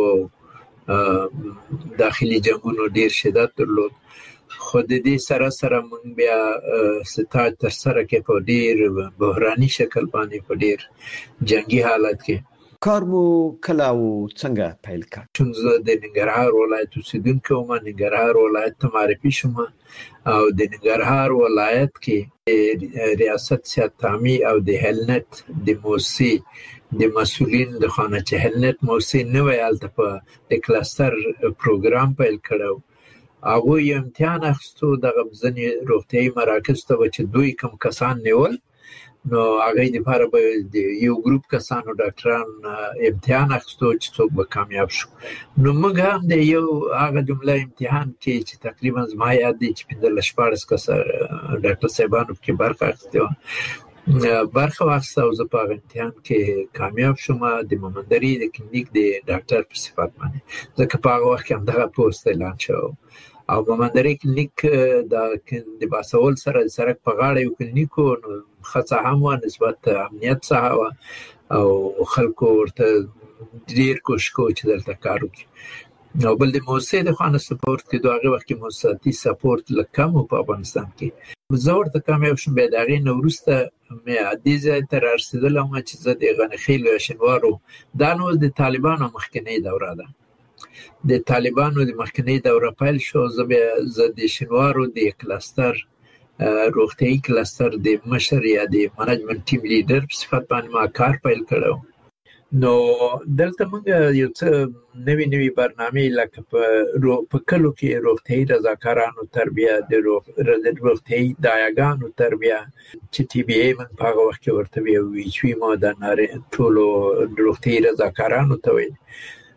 [SPEAKER 23] و داخلي جنګونو ډېر شدت درلود خو د دې سره سره موږ بیا سیتاج ترسره کې په ډېر بحراني شکل باندې په ډېر جنګي حالت کې
[SPEAKER 4] کار مو کله او څنګه پیل کړ
[SPEAKER 23] چون زه د ننګرهار ولایت اوسیدونکی وم ننګرهار ولایت ته معرفي شوم او د ننګرهار ولایت کې ریاست صحت عامې او د هلنت د موسسې د مسؤلین د خانه چې هلنت موسسې نوی هلته په د کلستر پروګرام پیل کړی هغوی یو امتحان اخیستو دغه ځینې روغتیایي مراکز ته به چې دوی کوم کسان نیول نو هغه دپاره به د یو ګروپ کسانو ډاکټران امتحان اخیستو چې څوک به کامیاب شو نو موږ هم د یو هغه جمله امتحان کې چې تقریبا زما یاد دی چې پنځلس شپاړس کسه ډاکټر صاحبانو پکې برخه اخیستې وه برخه واخیسته او زه په هغه امتحان کې کامیاب شوم د مومندري د کلینیک د ډاکټر په صفت باندې ځکه په هغه وخت کې همدغه پوسټ اعلان شوی او مومندري کلینیک د باسول سره د سړک په غاړه یو کلینیک و نو ښه هم وه نسبت امنیت څخه وه او خلکو ورته ډېر کوشش کوو چې دلته کار وکړي او بل د موسسې د خوا نه سپورټ کېدو هغې وخت کې موسساتي سپورټ لږ کم و په افغانستان کې زه ورته کامیاب شوم بیا د هغې نه وروسته مې دې ځای ته رارسېدلی وم چې زه د غنیخیلو یا شینوارو دا نو د طالبانو مخکینۍ دوره ده د طالبانو د مخکینۍ دوره پیل شو زه بیا زه د شینوارو د کلستر روغتیایي کلستر د مشر یا د منیجمنت ټیم لیډر په صفت باندې ما کار پیل کړی نو دلته موږ یو څه نوي نوي برنامې لکه په کلو کې روغتیایي رضاکارانو تربیه د روغتیایي دایاګانو تربیه چې ټي بي اي موږ په هغه وخت کې ورته وی وی چې ما د ټولو روغتیایي رضاکارانو ته ویل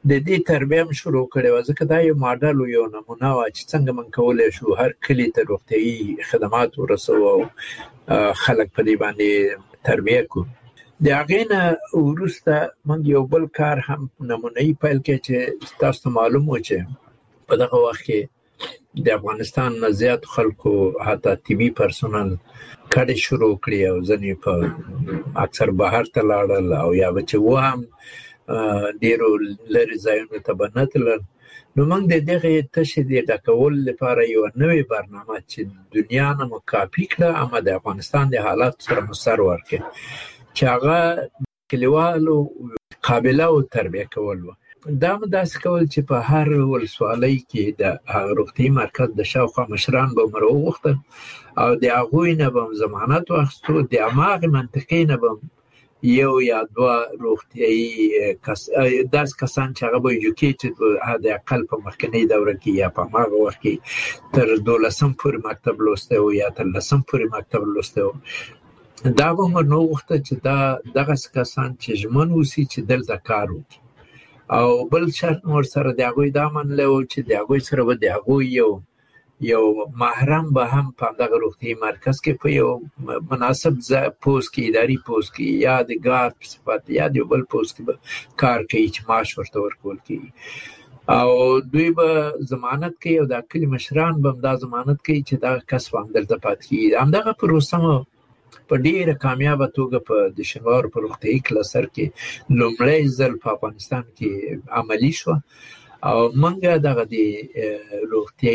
[SPEAKER 23] د دې تربیه هم شروع کړې وه، ځکه دا یو ماډل و، یو نمونه وه چې څنګه موږ کولی شو هر کلي ته روغتیایي خدمات ورسوو او خلک په دې باندې تربیه کړو. د هغې نه وروسته موږ یو بل کار هم نمونه‌یي پیل کړی چې تاسو ته معلوم و چې په دغه وخت کې د افغانستان نه زیات خلکو حتی طبي پرسونل کډې شروع کړي او ځینې په اکثر بهر ته لاړل او یا به چې و هم ډیرو لرې ځایونو ته به نه تلل. نو موږ د دغې تشې د ډکولو لپاره یوه نوې برنامه چې دنیا نه مو کاپي کړه اما د افغانستان د حالاتو سره مو سر ورکړي چې هغه کلیوالو قابله او تربیه کول وه. دا مو داسې کول چې په هر ولسوالۍ کې د هغه روغتیایي مرکز د شاوخوا مشران به مو راوغوښتل او د هغوی نه به م ضمانت واخیستو، د هماغې منطقې نه به یو یا دوه روغتیایي کس داسې کسان چې هغه به ایجوکیټډ حد اقل په مخکنۍ دوره کې یا په هماغه وخت کې تر دولسم پورې مکتب لوستی و یا تر لسم پورې مکتب لوستی و، دا به مو نه غوښته چې دا دغسې کسان چې ژمن اوسي چې دلته کار وکړي. او بل شرط مو ورسره د هغوی دا منلی و چې د هغوی سره به د هغوی یو یو محرم به هم په همدغه روغتیایي مرکز کې په یو مناسب پوست کې اداري پوست کې یا د ګارد په صفت یا د یو بل پوست کې به کار کوي چې معاش ورته ورکول کېږي او دوی به ضمانت کوي او د کلي مشران به هم دا ضمانت کوي چې دغه کس به همدلته پاتې کېږي. همدغه پروسه مو په ډېره کامیابه توګه په د شینوارو په روغتیایي کلستر کې لومړی ځل په افغانستان کې عملي شوه او موږ دغه د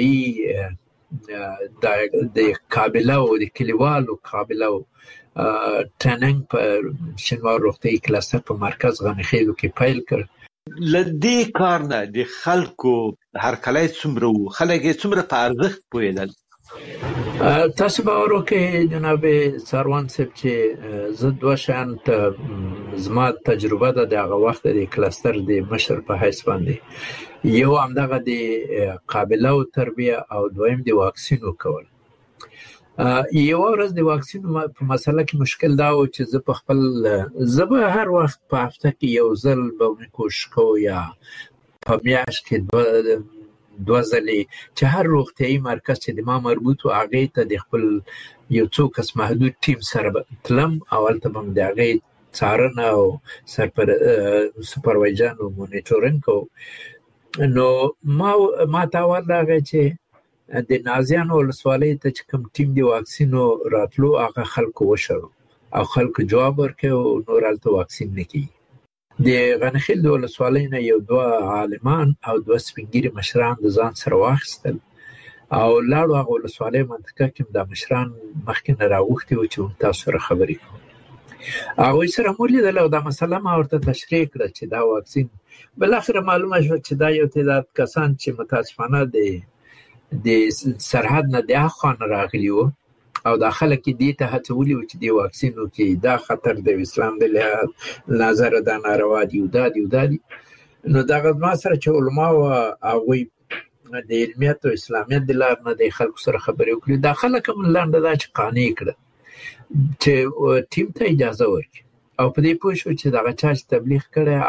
[SPEAKER 23] روغتیایي د قابله او د کلیوالو قابله او ټریننګ په شینوارو روغتیایي کلستر په مرکز غنیخیلو کې پیل کړ.
[SPEAKER 4] له دې کار نه د خلکو هرکلی څومره وو؟ خلک یې څومره په ارزښت پوهېدل؟
[SPEAKER 23] تاسو باور وکړئ جناب سروان صاحب چې زه دوه شیان ته زما تجربه ده د هغه وخت د کلستر د مشر په حیث باندې، یو همدغه د قابله او تربیه او دویم د واکسین ورکول. یوه ورځ د واکسین په مسله کې مشکل دا و چې زه په خپل زه به هر وخت په هفته کې یو ځل به کوشش کوم یا په میاشت کې دوه دوه ځلې چې هر روغتیایي مرکز چې د ما مربوط و هغې ته د خپل یو څو کس محدود ټیم سره تلم او هلته به م د هغې څارنه او سپروایزن او مونیټورینګ کوو. نو ما ما ته اول راغی چې د نازیانو ولسوالۍ ته چې کوم ټیم د واکسینو راتلو هغه خلکو وشړو او خلکو جواب ورکړ او نور هلته واکسین نه کېږي. د غنیخیل د ولسوالۍ نه یو دوه عالمان او دوه سپین ږیري مشران د ځان سره واخیستل او لاړو هغه ولسوالۍ منطقه کې دا مشران مخکې نه راغوښتي وو چې موږ تاسو سره خبرې کوو. هغوی سره مو لیدل او دا مسله ما ورته تشریح کړه چې دا واکسین بالاخره معلومه شوه چې دا یو تعداد کسان چې متاسفانه د د سرحد نه د هاخوا نه راغلي وو او دا خلک دې ته هڅولي وو چې د واکسین وکړي، دا خطر د اسلام د لحاظ نظره دا ناروا دي او دا دي او دا دي. نو دغه ما سره چې علما و هغوی د علمیت او اسلامیت د لارې نه د خلکو سره خبرې وکړي. دا خلک هم لنډه دا چې قانع کړه چې ټیم ته اجازه ورکړي او په دې پوه شو چې دغه چا چې تبلیغ کړی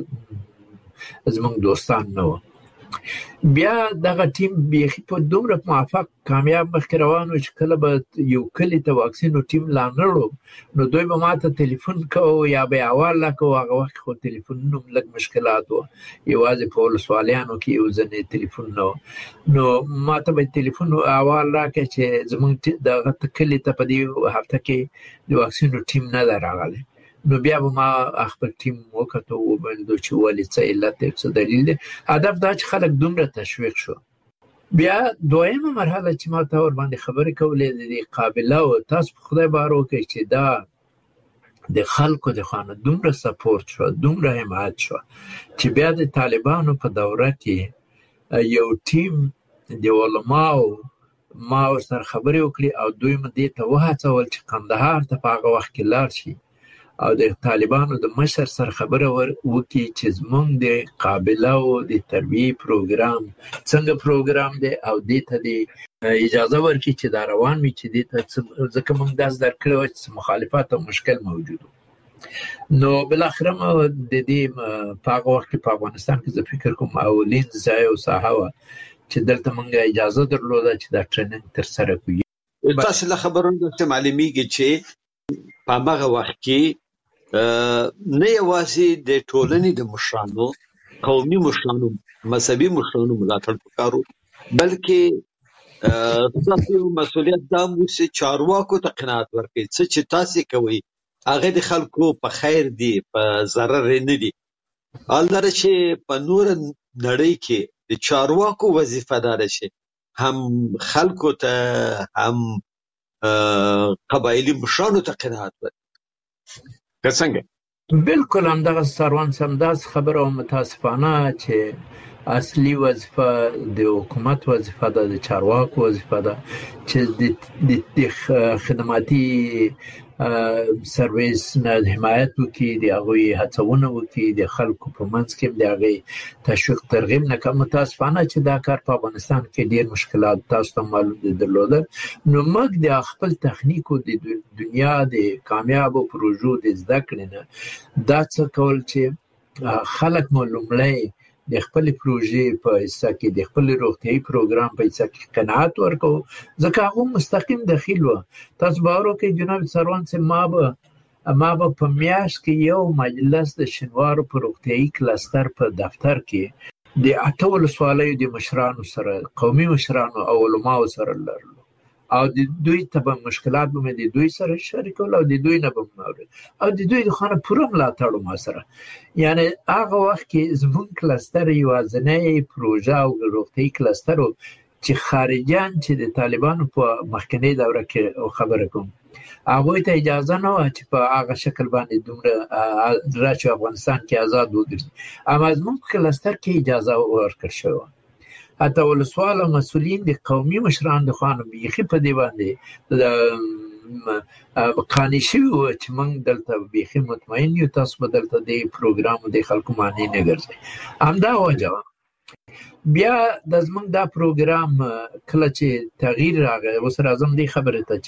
[SPEAKER 23] هغه زموږ دوستان نه وو. بیا دغه ټیم بیخي په دومره موفق کامیاب مخکې روان و چې کله به یو کلي ته واکسینو ټیم لا نه وړو نو دوی به ما ته تلیفون کوو یا به یې احوال راکوو. هغه وخت خو تلیفونونه هم لږ مشکلات وو، یوازې په ولسوالیانو کې یو ځینې تلیفون نه و. نو ما ته به تلیفون احوال راکړی چې زموږ دغه کلي ته په دې هفته کې د واکسینو ټیم نه ده راغلی. نو بیا به ما خپل ټیم وکتو وموندو چې ولې څه علت دی څه دلیل دی. هدف دا چې خلک دومره تشویق شو. بیا دویمه مرحله چې ما ته ورباندې خبرې کولې د قابله او تاسو په خدای باور وکړئ چې دا د خلکو د خوا نه دومره سپورت شو، دومره حمایت شو چې بیا د طالبانو په دوره کې یو ټیم د علماو ما ورسره خبرې وکړې او دوی مې دې ته وهڅول چې کندهار ته په هغه وخت کې لاړ شي او د طالبانو د مشر سره خبره وکړي چې زموږ د قابله او د تربیې پروګرام څنګه پروګرام دی او دې ته د اجازه ورکړي چې دا روان وي چې دې ته ځکه موږ داسې درکړی وه چې مخالفت او مشکل موجود و. نو بل اخر ما د دې په هغه وخت کې په افغانستان کې زه فکر کوم اولین ځای او ساحه وه چې دلته موږ اجازه درلوده چې دا ټریننګ ترسره کړو.
[SPEAKER 4] تاسو له خبرونو څخه معلومیږي چې په هغه وخت کې نه یوازې د ټولنې د مشرانو، قومي مشرانو، مذهبي مشرانو ملاتړ وکړو، بلکې تاسو مسؤلیت دا مو چې چارواکو ته قناعت ورکړي څه چې تاسو کوي هغه د خلکو په خیر دی، په ضرر نه دی. البته چې په نور نړۍ کې د چارواکو وظیفه ده چې هم خلکو ته هم قبایلی مشرانو ته قناعت ورکړي. که څنګه؟
[SPEAKER 23] بالکل همدغه سروان سمداس خبره او متاسفانه چې اصلي وظیفه د حکومت وظیفه ده، د چارواکو وظیفه ده چې د خدماتي سرویس نه حمایت وکړي، د هغوی هڅونه وکړي، د خلکو په منځ کې د هغې تشویق ترغیب نه کړي. متاسفانه چې دا کار په افغانستان کې ډېر مشکلات تاسو ته معلوم دي درلودل. نو موږ د خپل تخنیکو د دنیا د کامیابو پروژو د زده کړې نه دا څه کول چې خلک مو لومړی د خپل پروژې په حصه کې د خپل روغتیايي پروګرام په حصه کې قناعت ورکړو، ځکه هغه مستقیم دخیل و. تاسو باور وکړئ جناب سروان صاحب، ما به ما به په میاشت کې یو مجلس د شینوارو په روغتیايي کلستر په دفتر کې د اته ولسوالیو د مشرانو سره، قومي مشرانو او علماو سره لرلو، او د دوی ته به مشکلات به د دوی سره شریکول او د دوی نه به موري او د دوی د خانه پوره ملاتړ ما سره. یعنی هغه وخت کې زموږ کلستر یوازینی پروژه او روغتیايي کلستر چې خارجيان چې د طالبانو په مخکنی دوره کې خبره کوم هغه ته اجازه نه و چې په هغه شکل باندې دومره راشي افغانستان کې آزاد وګرځي، اما زموږ کلستر کې اجازه ورکړل شوه. حتی ولسوال او مسؤلین د قومي مشران د خوانو بیخي په دی باندې قانع شوي وو چې موږ دلته بیخي مطمئن یو تاسو به دلته د پروګرام د خلکو معنی نه ګرځي. همدا وجه بیا د زموږ دا پروګرام کله چې تغییر راغی، اوس راځم دې خبرې ته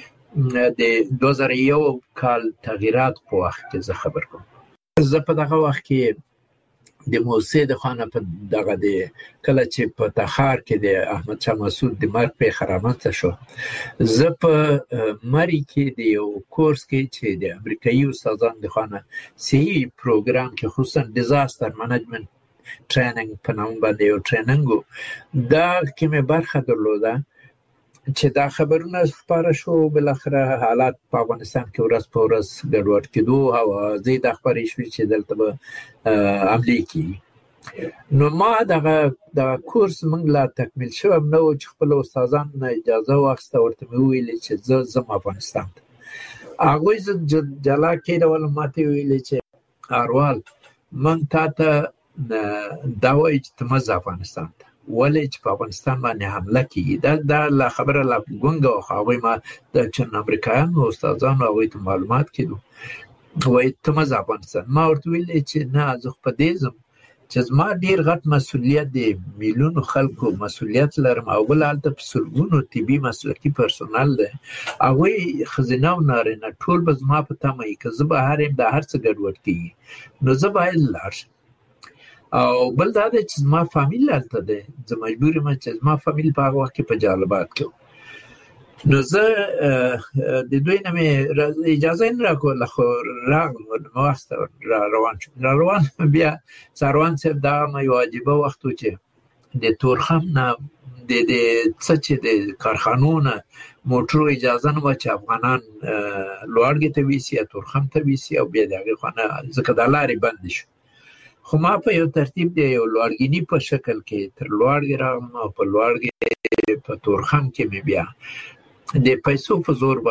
[SPEAKER 23] چې د دوه زره یو کال تغییرات په وخت کې زه خبر کوم. زه په دغه وخت کې د موسی د خانه په دغه د کله چې په تخار کې د احمد شاه مسعود د مرګ په خرامت شو، زه په مری کې د یو کورس کې چې د امریکایي استادانو د خانه صحیح پروګرام کې خصوصا ډیزاستر منیجمنت ټریننګ په نوم باندې یو ټریننګ دا کې مې برخه درلوده چې دا خبرونه خبره شو. بل اخره حالات په افغانستان کې ورځ په ورځ ګډوډ کېدو او زیات خبرې شوې چې دلته به عملي کیږي. نو ما دغه د کورس موږ لا تکمیل شو نو چې خپل استادان نه اجازه واخسته، ورته مې ویل چې زه زم افغانستان ته. هغوی زه جلا کېدول، ماته ویل چې اروال موږ تا ته دا وایي چې ته مه افغانستان ته، ولې چې په افغانستان باندې حمله کیږي. دا دا خبره لا ګونګه وه. هغوی ما د چین امریکایانو استادانو هغوی ته معلومات کېدو، وایي ته مه ځه افغانستان. ما ورته ویلې چې نه، زه خو په دې ځم چې زما ډېر غټ مسؤلیت دی، میلیونو خلکو مسؤلیت لرم، او بل هلته په سلګونو طبي مسلکي پرسونل دی، هغوی ښځینه او نارینه ټول به زما په تمه وي که زه بهر یم دا هر څه ګډوډ کېږي، نو زه باید لاړ شم. او بل دا دی چې زما فامیل هلته دی، زه مجبور یم چې زما فامیل په هغه وخت کې په جالبات کې. نو زه د دوی نه مې اجازه نه راکوله، خو راغلم، مې واخیسته، را روان شوم. را روان بیا سروان صاحب دا یو عجیبه وخت و چې د تورخم نه د څه چې د کارخانو نه موټرو اجازه نه وه چې افغانان لوړګي ته ویسي یا تورخم ته ویسي، او بیا د هغې خوا نه ځکه دا لارې بندې شو. خو ما په یو ترتیب دی یو لوړګینی په شکل کې تر لوړګي راغلم، او په لوړګي په تورخم کې مې بیا د پیسو په زور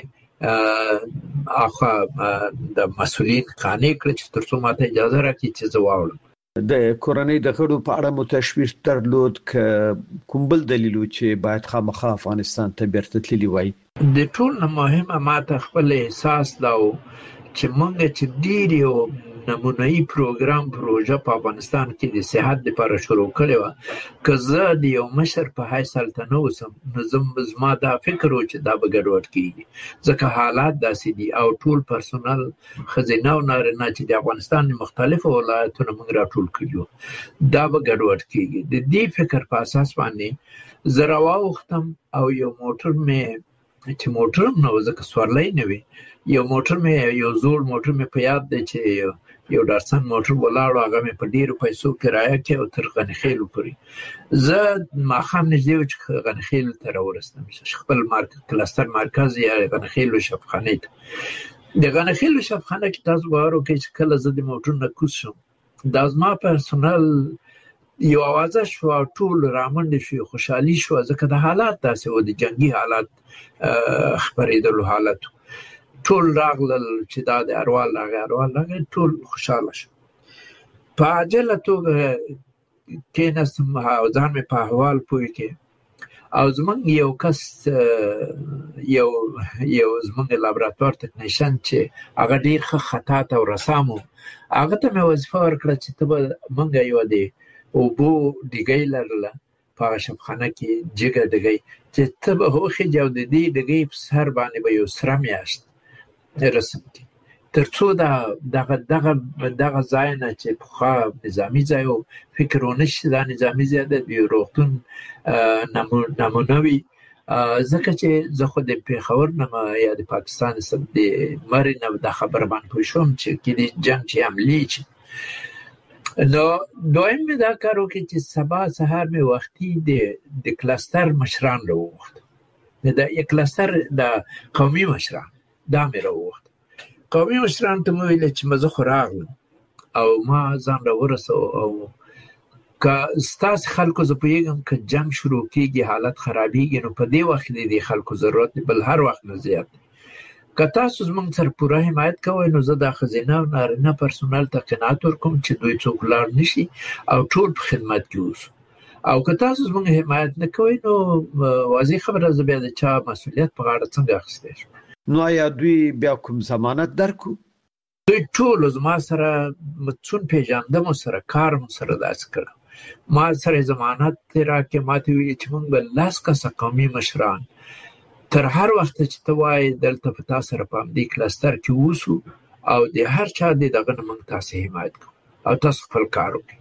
[SPEAKER 23] باندې هغه د مسؤلین قانع کړ چې تر څو ماته اجازه راکړي چې زه واوړم.
[SPEAKER 4] د کورنۍ د غړو په اړه مو تشویش درلود که کوم بل دلیل و چې باید خامخا افغانستان ته بیرته تللی وای؟
[SPEAKER 23] د ټول نه مهمه ماته خپل احساس دا و چې موږ چې ډېر یو نمونه‌ای پروګرام پروژه په افغانستان کې د صحت لپاره شروع کړې وه، که زه د یو مشر په حیث هلته نه اوسم نو زما دا فکر و چې دا به ګډوډ کېږي، ځکه حالات داسې دي او ټول پرسونل ښځینه او نارینه چې د افغانستان د مختلفو ولایتونو موږ راټول کړي وو، دا به ګډوډ کېږي. د دې فکر په اساس باندې زه راواوښتم او یو موټر مې چې موټر هم نه و ځکه سورلی نه وي، یو موټر مې یو زوړ موټر مې په یاد دی چې یو ډارسن موټر ولاړ و، هغه مې په ډېرو پیسو کرایه کې او تر غنیخیلو پورې. زه ماښام نږدې و چې غنیخیلو ته راورسېدم، خپل کلستر مرکز یا غنیخیلو شفخانې ته. د غنیخیلو شفخانه کې تاسو باور وکړئ چې کله زه د موټر نه کوز شم، دا زما پرسونل یو اوازه شوه، ټول رامنډې شوې، خوشحالي شوه، ځکه د حالات داسې و، د جنګي حالات خپرېدلو حالت و. ټول راغلل چې دا د اروال راغی اروال راغی، ټول خوشحاله شو. په عاجله توګه کېناستم او ځان مې په احوال پوه کې، او زمونږ یو کس یو یو زمونږ لابراتوار تکنیشن چې هغه ډېر ښه خطاط او رسام و، هغه ته مې وظیفه ورکړه چې ته به مونږ یوه د اوبو ډیګۍ لرله په هغه شفخانه کې، جګه ډیګۍ، چې ته به وخېږې او د دې ډیګۍ په سر باندې به یو سره میاشت رسم کړي، تر څو دغه دغه دغه ځای نه چې پخوا نظامي ځای و فکر ونه شي دا نظامي ځای ده، د یو روغتون نمونه وي، ځکه چې زه خو د پېښور نه یا د پاکستان د مرې نه دا خبره باندې پوه شوم چې کې د جنګ چې حملې چې نو دویم مې دا کار وکړ چې سبا سهار مې وختي د کلستر مشران راوغوښتل، د یک کلستر د قومي مشران دا مې راوغوښتل. قومي مشرانو ته مې ویل چې زه خو راغلم او ما ځان راورسوه، او که ستاسې خلکو زه پوهېږم که جنګ شروع کېږي، حالت خرابېږي، نو په دې وخت کې د دې خلکو ضرورت دی، بل هر وخت نه زیات دی. که تاسو زموږ سره پوره حمایت کوئ نو زه دا ښځینه او نارینه پرسونل ته قناعت ورکوم چې دوی څوک ولاړ نه شي او ټول په خدمت کې اوسو. او که تاسو زموږ حمایت نه کوئ نو واضح خبره زه بیا د چا مسؤلیت په غاړه څنګه اخیستی شم.
[SPEAKER 4] نو آیا دوی بیا کوم ضمانت درکو؟
[SPEAKER 23] دوی ټول زما سره څون پېژندم سره کار مو سره داسې کړی، ما سره ضمانت راکړې، ما ته ویلي چې موږ به لس کسه قومي مشران تر هر وخت چې ته وایې دلته په تا سره په همدې کلستر کې اوسو او د هر چا د دغه نه موږ تاسې حمایت کوو او تاسو خپل کار وکړئ.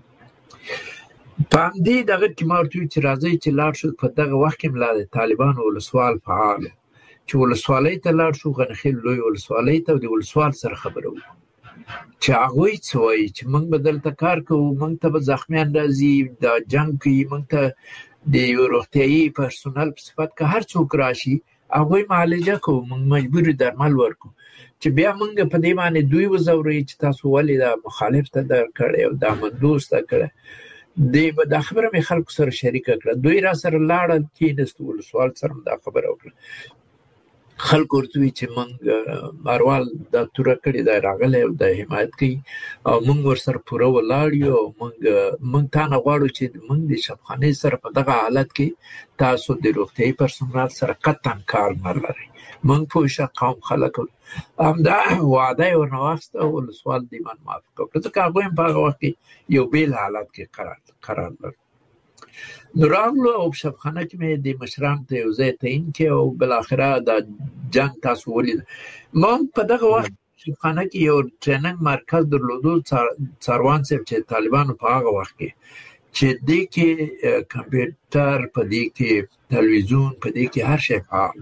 [SPEAKER 23] په همدې دغه کې ما ورته وویل چې راځئ چې لاړ شو. په دغه وخت کې ملا د طالبانو ولسوال فعال چې ولسوالۍ ته لاړ شو، غنخیل لوی ولسوالۍ ته، او د ولسوال سره خبره وکړو چې هغوی څه وایي چې موږ به دلته کار کوو، موږ ته به زخمیان راځي، دا جنګ کوي، موږ ته د یو روغتیایي پرسونل په صفت که هر څوک راشي هغوی معالجه کوو، موږ مجبوري درمل ورکو، چې بیا موږ په دې باندې دوی وځوروي چې تاسو ولې دا مخالف ته در کړی او دا مندوز ته کړی. دا خبره مې خلکو سره شریکه کړه، دوی را سره لاړل، کېناستو، ولسوال سره دا خبره وکړه. خلکو ورته وویل چې موږ اروال دا توره کړې ده، راغلی او دا حمایت کوي او موږ ورسره پوره ولاړ یو، او موږ موږ تا نه غواړو چې موږ د شفخانې سره په دغه حالت کې تاسو د روغتیایي پرسونل سره قطعا کار نه لرئ. موږ پوه شه قوم خلک همدا وعده یې ورنه واخیسته او ولسوال دې باندې موافقه وکړه، ځکه هغوی هم په هغه وخت کې یو بېل حالت کې قرار قرار لرل. نو راغلو او په شفخانه کې مې د مشرانو ته یو ځای تعیین کړی او بالاخره دا جنګ تاسو ولید. ما په دغه وخت شفخانه کې یو ټریننګ مرکز درلودو، څاروان صاحب چې طالبانو په هغه وخت کې چې دې کې کمپیوټر، په دې کې تلویزیون، په دې کې هر شی فعال.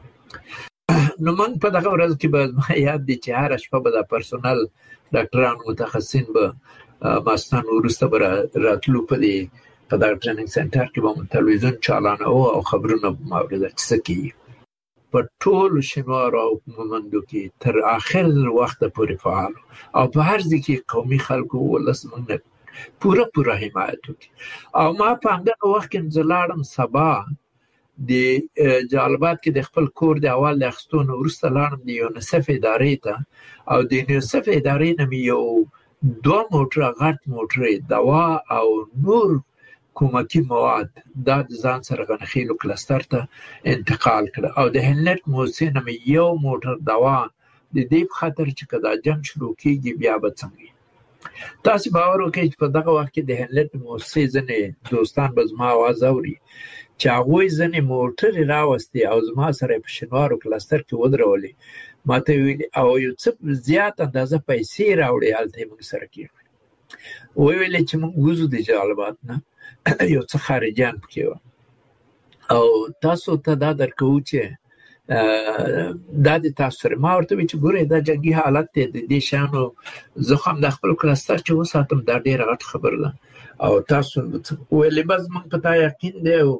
[SPEAKER 23] نو موږ په دغه ورځ کې به ما یاد دی چې هره شپه به دا پرسونل ډاکټران متخصصین به ماستان وروسته به راتلو په دې په دغه ټریننګ سنټر کې به مو تلویزیون چالانوو او خبرونه به مو اورېدل چې څه کېږي. په ټولو شینوارو او مومندو کې تر آخر وخته پورې فعال او په هر ځای کې قومي خلکو ولس موږ نه پوره پوره حمایت وکړي. او ما په همدغه وخت کې زه لاړم سبا د جلالآباد کې د خپل کور د اول د اخیستو نه وروسته لاړم د یونیسف ادارې ته، او د یونیسف ادارې نه مې یو دوه موټره غټ موټرې دوا او نور کومکي مواد دا د ځان سره غنخیلو کلستر ته انتقال کړه، او د هلنټ موسسې نه مې یو موټر دوا د دې په خاطر چې که دا جنګ شروع کېږي بیا به څنګه تاسو باور وکړئ چې په دغه وخت کې د هلمند موسسې ځینې دوستان به زما اواز اوري چې هغوی ځینې موټرې راوستې او زما سره په شینوارو کلستر کې ودرولې، ما ته ویلي او یو څه زیات اندازه پیسې راوړې، هلته یې موږ سره کېښودې. وویلې چې موږ وځو د جلال آباد نه، یو څه خارجیان پکې وو او تاسو ته دا درکوو چې دا د تاسو سره. ما ورته وی چې ګورئ دا جنګي حالت دی، د دې شیانو زه خو هم د خپل کلستر چې وساتم دا ډېره غټ خبره ده او تاسو ویلې بس موږ په تا یقین دی او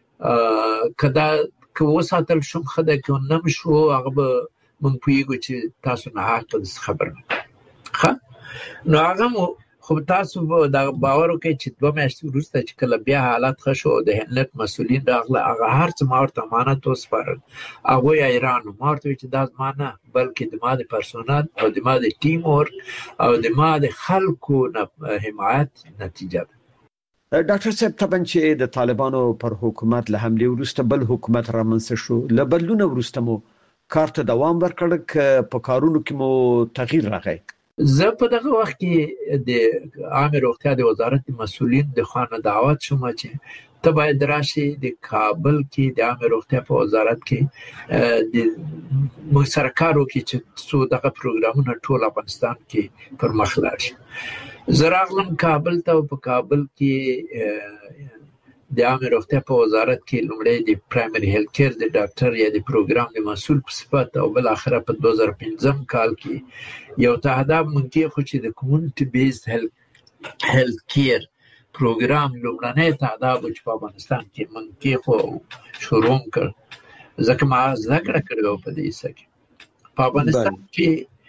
[SPEAKER 23] که دا که وساتل شم ښه دی، که نه م شو هغه به موږ پوهېږو چې تاسو ناحقه داسې خبر نه ښه. نو هغه مو خو تاسو به دا باور وکړئ چې دوه میاشتې وروسته چې کله بیا حالت ښه شو د هلمند مسؤلین راغله، هغه هر څه ما ورته امانت وسپارل، هغوی حیران وو. ما ورته ویل چې دا زما نه بلکې د ما د پرسونل او د ما د ټیم ورک او د ما د خلکو نه حمایت نتیجه ده.
[SPEAKER 4] ډاکټر صاحب طبعا چې د طالبانو پر حکومت له حملې وروسته بل حکومت رامنځته شو، له بدلون وروسته مو کار ته دوام ورکړ که په کارونو کې مو تغییر راغی؟
[SPEAKER 23] زه په دغه وخت کې د عامه روغتیا د وزارت مسؤلین د خوا نه دعوت شوم چې ته باید راشې د کابل کې د عامه روغتیا په وزارت کې د موږ سره کار وکړي چې څو دغه پروګرامونه ټول افغانستان کې پر مخ لاړ شي. زه راغلم کابل ته او په کابل کې د عامه روغتیا په وزارت کې لومړی د پرایمري هیلث کیر د ډاکټر یا د پروګرام د مسؤل په صفت او بل اخره په دوه زره پنځم کال کې یو تهداب مونږ خو چې د کمیونټي بیسډ هیلث کیر پروګرام لومړنی تهداب چې په افغانستان کې مونږ خو شروع کړ، ځکه ما زده کړه کړې وه په دې څه کې په افغانستان کې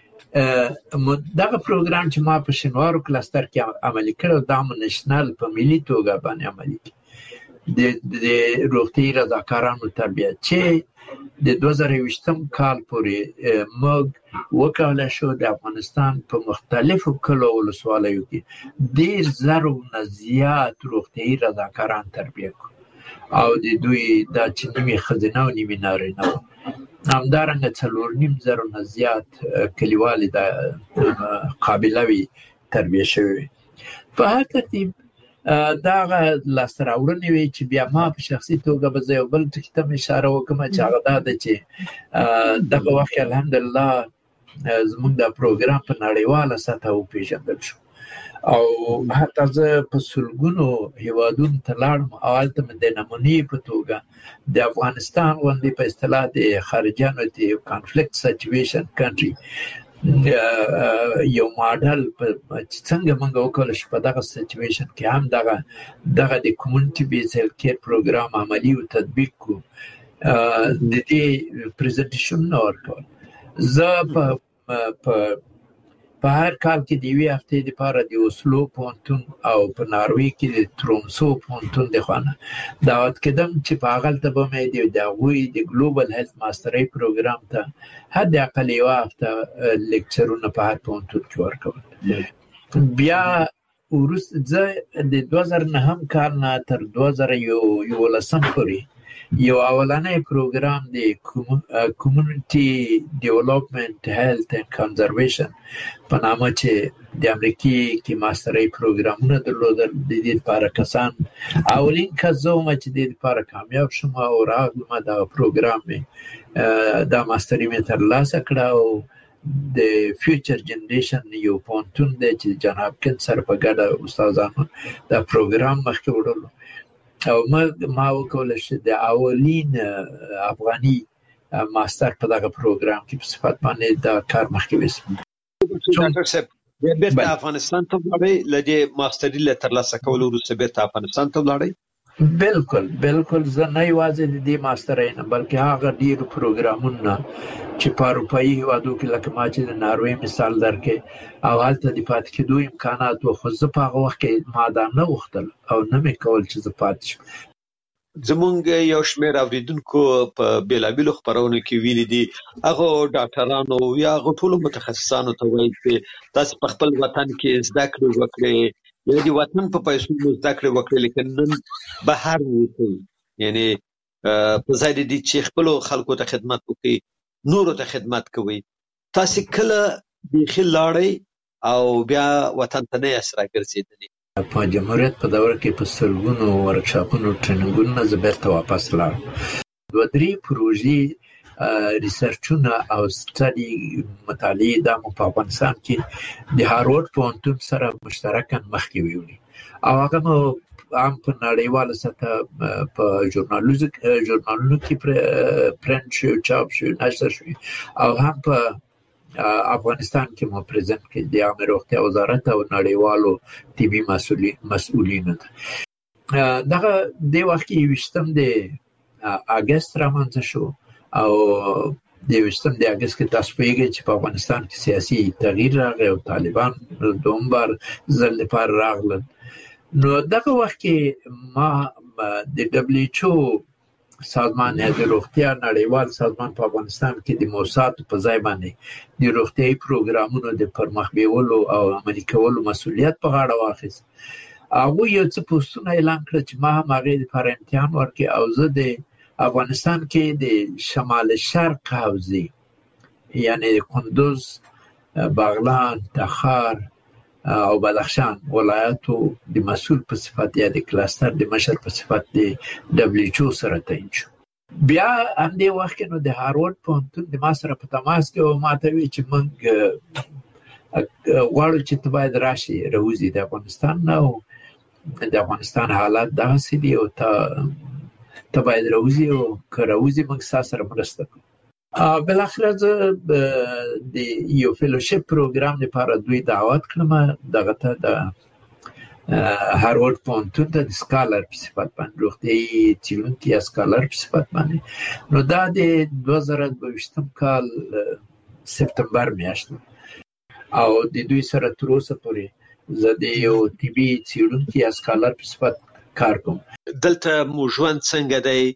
[SPEAKER 23] دغه پروګرام چې ما په شینوارو کلستر کې عملي کړی دا مو نشنل په ملي توګه باندې عملي کړي د د روغتیايي رضاکارانو تربیت چې د دوه زره یوویشتم کال پورې موږ وکولای شو د افغانستان په مختلفو کلو ولسوالیو کې ډېر زرو نه زیات روغتیايي رضاکاران تربیه کړو او د دوی دا چې نیمې ښځینه او نیمې نارینه وو، همدارنګه څلور نیم زرو نه زیات کلیوالې د قابله وي تربیه شوې. په هر ترتیب دا لاسته راوړنې وې چې بیا ما په شخصي توګه به زه یو بل ټکي ته اشاره وکړم چې هغه دا ده چې دغه وخت کې الحمدلله زموږ دا پروګرام په نړیواله سطحه وپېژندل شو او حتی زه په سلګونو هیوادونو ته لاړم او هلته مې د نمونې په توګه د افغانستان غوندې په اصطلاح د خارجیانو د کانفلیکټ سچویشن کنټري یو ماډل چې څنګه موږ وکولای شو په دغه سچویشن کې هم دغه دغه د کمیونټي بیس هیلث کیر پروګرام عملي او تطبیق کړو. د دې پریزنټیشن ورکول زه په په هر کال کې د یوې هفتې دپاره د اوسلو پوهنتون او په ناروې کې د ترومسو پوهنتون د خوا نه دعوت کېدم چې په هغلته به مې د هغوی د ګلوبل هیلث ماسټرۍ پروګرام ته حداقل یوه هفته لیکچرونه په هر پوهنتون کې ورکول. بیا وروسته زه د دوه زره نهم کال نه تر دوه زره یولسم پورې یو اولنی پروګرام د کمیونټي ډیولپمنټ هیلث اینډ کنزرویشن په نامه چې د امریکې کې ماسترۍ پروګرامونه درلودل د دې لپاره کسان اولین کس زه وم چې د دې لپاره کامیاب شوم او راغلم دغه پروګرام مې دا ماستري مې ترلاسه کړه او د فیوچر جنریشن یو پوهنتون دی چې جان هاپکینز سره په ګډه استادانو دا پروګرام مخکې وړلو او ما وکولای شو د اولین افغاني ماستر په دغه پروګرام کې په صفت باندې دا کار مخکې وسم.
[SPEAKER 4] ډاکټر صاحب بیرته افغانستان ته ولاړی، لدې ماستري له ترلاسه کولو وروسته بیرته افغانستان ته ولاړی؟
[SPEAKER 23] بالکل بالکل زه نه یوازې د دې ماسترۍ نه بلکې هغه ډېرو پروګرامونه چې په اروپایي هېوادو کې لکه ما چې د ناروې مثال درکړې او هلته د پاتې کېدو امکانات و، خو زه په هغه وخت کې ما دا نه غوښتل او نه مې کول چې زه پاتې شم.
[SPEAKER 4] زمونږ یو شمېر اورېدونکو په بېلابېلو خپرونو کې ویلي دي هغو ډاکټرانو یا هغو ټولو متخصصانو ته وایي چې تاسې په خپل وطن کې زده کړې وکړئ یا د وطن په پیسو مو زده کړې وکړئ، لیکن نن بهر ووځئ، یعنې په ځای د دې چې خپلو خلکو ته خدمت وکړئ نورو ته خدمت کوئ. تاسې کله بیخي لاړئ او بیا وطن ته نه یې راګرځېدلي؟
[SPEAKER 23] په جمهوریت په دوره کې په سلګونو ورکشاپونو ټریننګونو زه بیرته واپس لاړم. دوه درې پروژې ریسرچونه او سټډي مطالعې دا مو په افغانستان کې د هارورډ پوهنتون سره مشترکاً مخکې ویلي او هغه مو هم په نړیواله سطحه په ژورنالونو کې پرنټ شو، چاپ شو، نشر شو او هم په افغانستان کې مو پریزنټ کړي د عامه روغتیا وزارت او نړیوالو طبي مسؤلینو ته. دغه د وخت کې وشتم د اگست رامنځته شو او د وشتم د اگست کې تاسو پیږئ چې په افغانستان کې سیاسي تغییر راغی او طالبان دوم بار ځل لپاره راغلل. نو دغه وخت کې ما د دبليو ایچ او سازمان د روغتیا نړیوال سازمان په افغانستان کې د موسسات په ځای باندې د روغتیايي پروګرامونو د پرمخ بیولو او عملي کولو مسؤلیت په غاړه واخیست. هغه یو څه پوسټونه اعلان کړ چې ما هم هغه لپاره امتحان ورکړ او زه د افغانستان کې د شمال شرق حوزې یعنی کندوز، بغلان، تخار او بدخشان ولایتو د مسؤل په صفت یا د کلاستر د مشر په صفت د دبليو ایچ او سره تعیین شو. بیا هم د وخت نو د هارورډ پوهنتون د ما سره په تماس کې او ما ته وی چې موږ غواړو چې ته باید راشي راوځي د افغانستان نه او د افغانستان حالات داسې دي او ته ته باید راوځي او که راوځي موږ ستا سره مرسته کوو. بالاخره زه د یو فیلوشپ پروګرام لپاره دوی دعوت کړم دغه ته د هارورډ پوهنتون ته د سکالر په صفت باندې روغتیايي څېړونکي یا سکالر په صفت باندې. نو دا د دوه زره دوهویشتم کال سپتمبر میاشت او د دوی سره تر اوسه پورې زه د یو طبي څېړونکي یا سکالر په صفت کار کوم.
[SPEAKER 4] دلته مو ژوند څنګه دی؟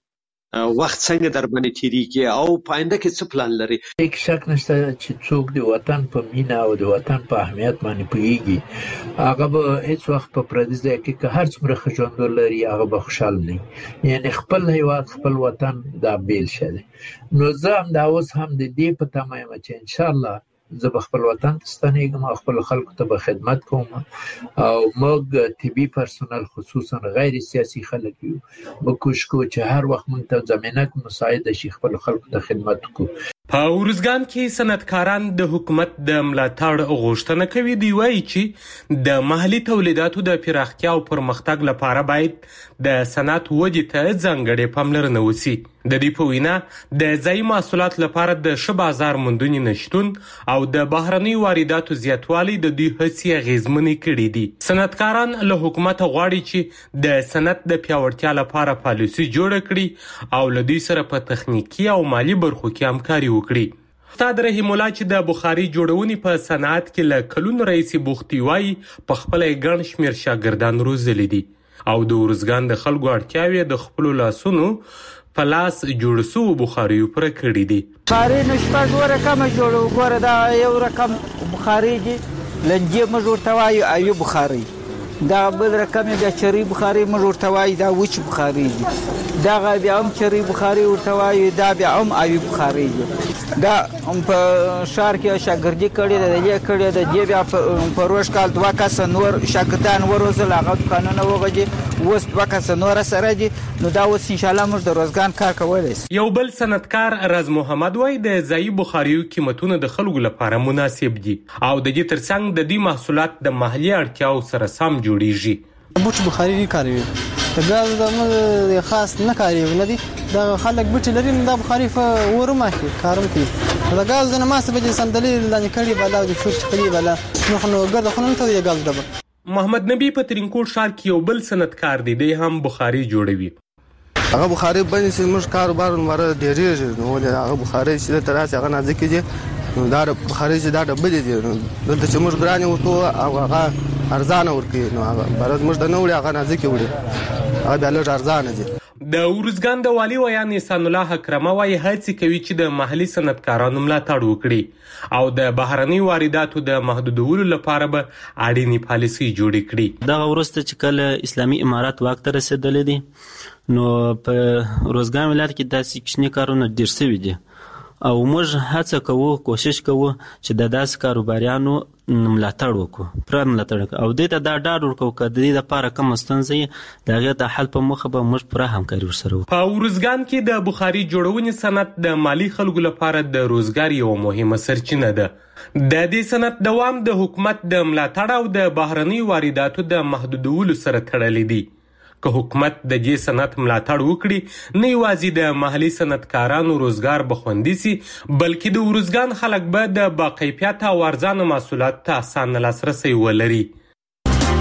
[SPEAKER 4] وخت څنګه در باندې تیریږي او په آینده کې څه پلان لري؟
[SPEAKER 23] هیڅ شک نشته چې څوک د وطن په مینه او د وطن په اهمیت باندې پوهیږي هغه به هیڅ وخت په پردي ځای کې که هر څومره ښه ژوند ولري هغه به خوشحال نه وي. یعنې خپل هیواد خپل وطن دا بیل شه دی. نو زه هم دا اوس هم د دې په تمه یم چې انشاءالله زه به خپل وطن ته ستنېږم او خپل خلکو ته به خدمت کوم او موږ طبي پرسونل خصوصا غیر سیاسي خلک یو به کوشش کوو چې هر وخت موږ ته زمینه مساعده شي خپل خلکو ته خدمت وکړو.
[SPEAKER 5] په ارزګان کې صنعتکاران د حکومت د ملاتړ غوښتنه کوي. دی وایي چې د محلي تولیداتو د پراختیا او پرمختګ لپاره باید د صنعت ودې ته ځانګړې پاملرنه وشي. د دې په وینا د ځایي محصولات لپاره د ښه بازار موندنې نشتون او د بهرنۍ وارداتو زیاتوالی د دوی هڅې اغېزمنې کړي دي. صنعتکاران له حکومته غواړي چې د صنعت د پیاوړتیا لپاره پالیسي جوړه کړي او له دوی سره په تخنیکي او مالي برخو کې همکاري وکړي. استاد رحیم الله چې د بخاري جوړونې په صنعت کې له کلونو راهیسې بوختي وایي په خپله یې ګڼ شمېر شاګردان روزلي دي او د ارزګان د خلکو اړتیاوې د خپلو لاسونو په لاس جوړ شوو بخاریو پوره کړي دي.
[SPEAKER 6] بخاري نو شپږ رقمه جوړو. ګوره دا یو رقم بخاري دي لنجې موږ ورته وایو ایو بخاري، دا بل رقم بیا چري بخاري موږ ورته وایو دا وچ بخاري دي، دغه بیا هم چري بخاري ورته وایو دا بیا هم ایو بخاري دي. دا په ښار کې شاګردي کړې ده دې کړې ده دې بیا په روز کال دوه کسه نور شاګردان وروزل هغه دوکانونه وغږي اوس دوه کسه نور سره دي. نو دا اوس انشاءالله موږ د روزګان کار کولی شو.
[SPEAKER 5] یو بل صنعتکار راز محمد وایي د ځایي بخاریو قیمتونه د خلکو لپاره مناسب دي او د دې ترڅنګ د دې محصولات د محلي اړتیاو سره سم جوړیږي.
[SPEAKER 7] بوټ بخاري نه کاروي د ګاز د موږ خاص نه کاروي نه دي دا خلک بوټ لري نو دا بخاري په ورما کې کارم کوي دا ګاز نه ما څه به صندلي لاندې کړي بالا د فوټ کړي بالا نو ګرد خلک ته دی ګاز دبر.
[SPEAKER 5] محمد نبی په ترینکوټ ښار کې یو بل صنعتکار دی دی هم بخاري جوړوي.
[SPEAKER 24] هغه بخاري باندې چې موږ کاروبار ور ډېرېږي نو هغه بخاري چې تراسه هغه نازک دي دا بخاري چې دا ډبل دي دلته چې موږ ګرانه وته او هغه ارزانه ورکی نو هغه برز موږ د نوړي هغه نازک وړي هغه بل ارزانه دي.
[SPEAKER 5] د ارزګان د والي ویان احسان الله اکرمه وايي هڅه کوي چې د محلي صنعتکارانو ملاتړ وکړي او د بهرنۍ وارداتو د محدودولو لپاره به اړینې پالیسي جوړې کړي.
[SPEAKER 25] دا ورسته چې کله اسلامي امارات واک ته رسیدلې دي نو په روزګان ولایت کې داسې کښنی کارونه ډیر شوي دي او موږ هڅه کوو کوشش کوو چې د داسې کاروباریانو ملاتړ وکړو پوره ملاتړ وکړو او دې ته دا ډاډ ورکوو که د دې دپاره کومه ستونزه یې د هغې د حل په موخه به موږ پوره همکاري ورسره وکړو.
[SPEAKER 5] په ارزګان کې د بخاري جوړونې صنعت د مالي خلکو لپاره د روزګار یوه مهمه سرچینه ده. د دې صنعت دوام د حکومت د ملاتړ او د بهرنیو وارداتو د محدودولو سره تړلی دی. که حکومت د دې صنعت ملاتړ وکړي نه یوازې د محلي صنعتکارانو روزګار به خوندي سي بلکې د ارزګان خلک به د باکیفیته او ارزانه محصولاتو ته اسانه لاسرسی ولري.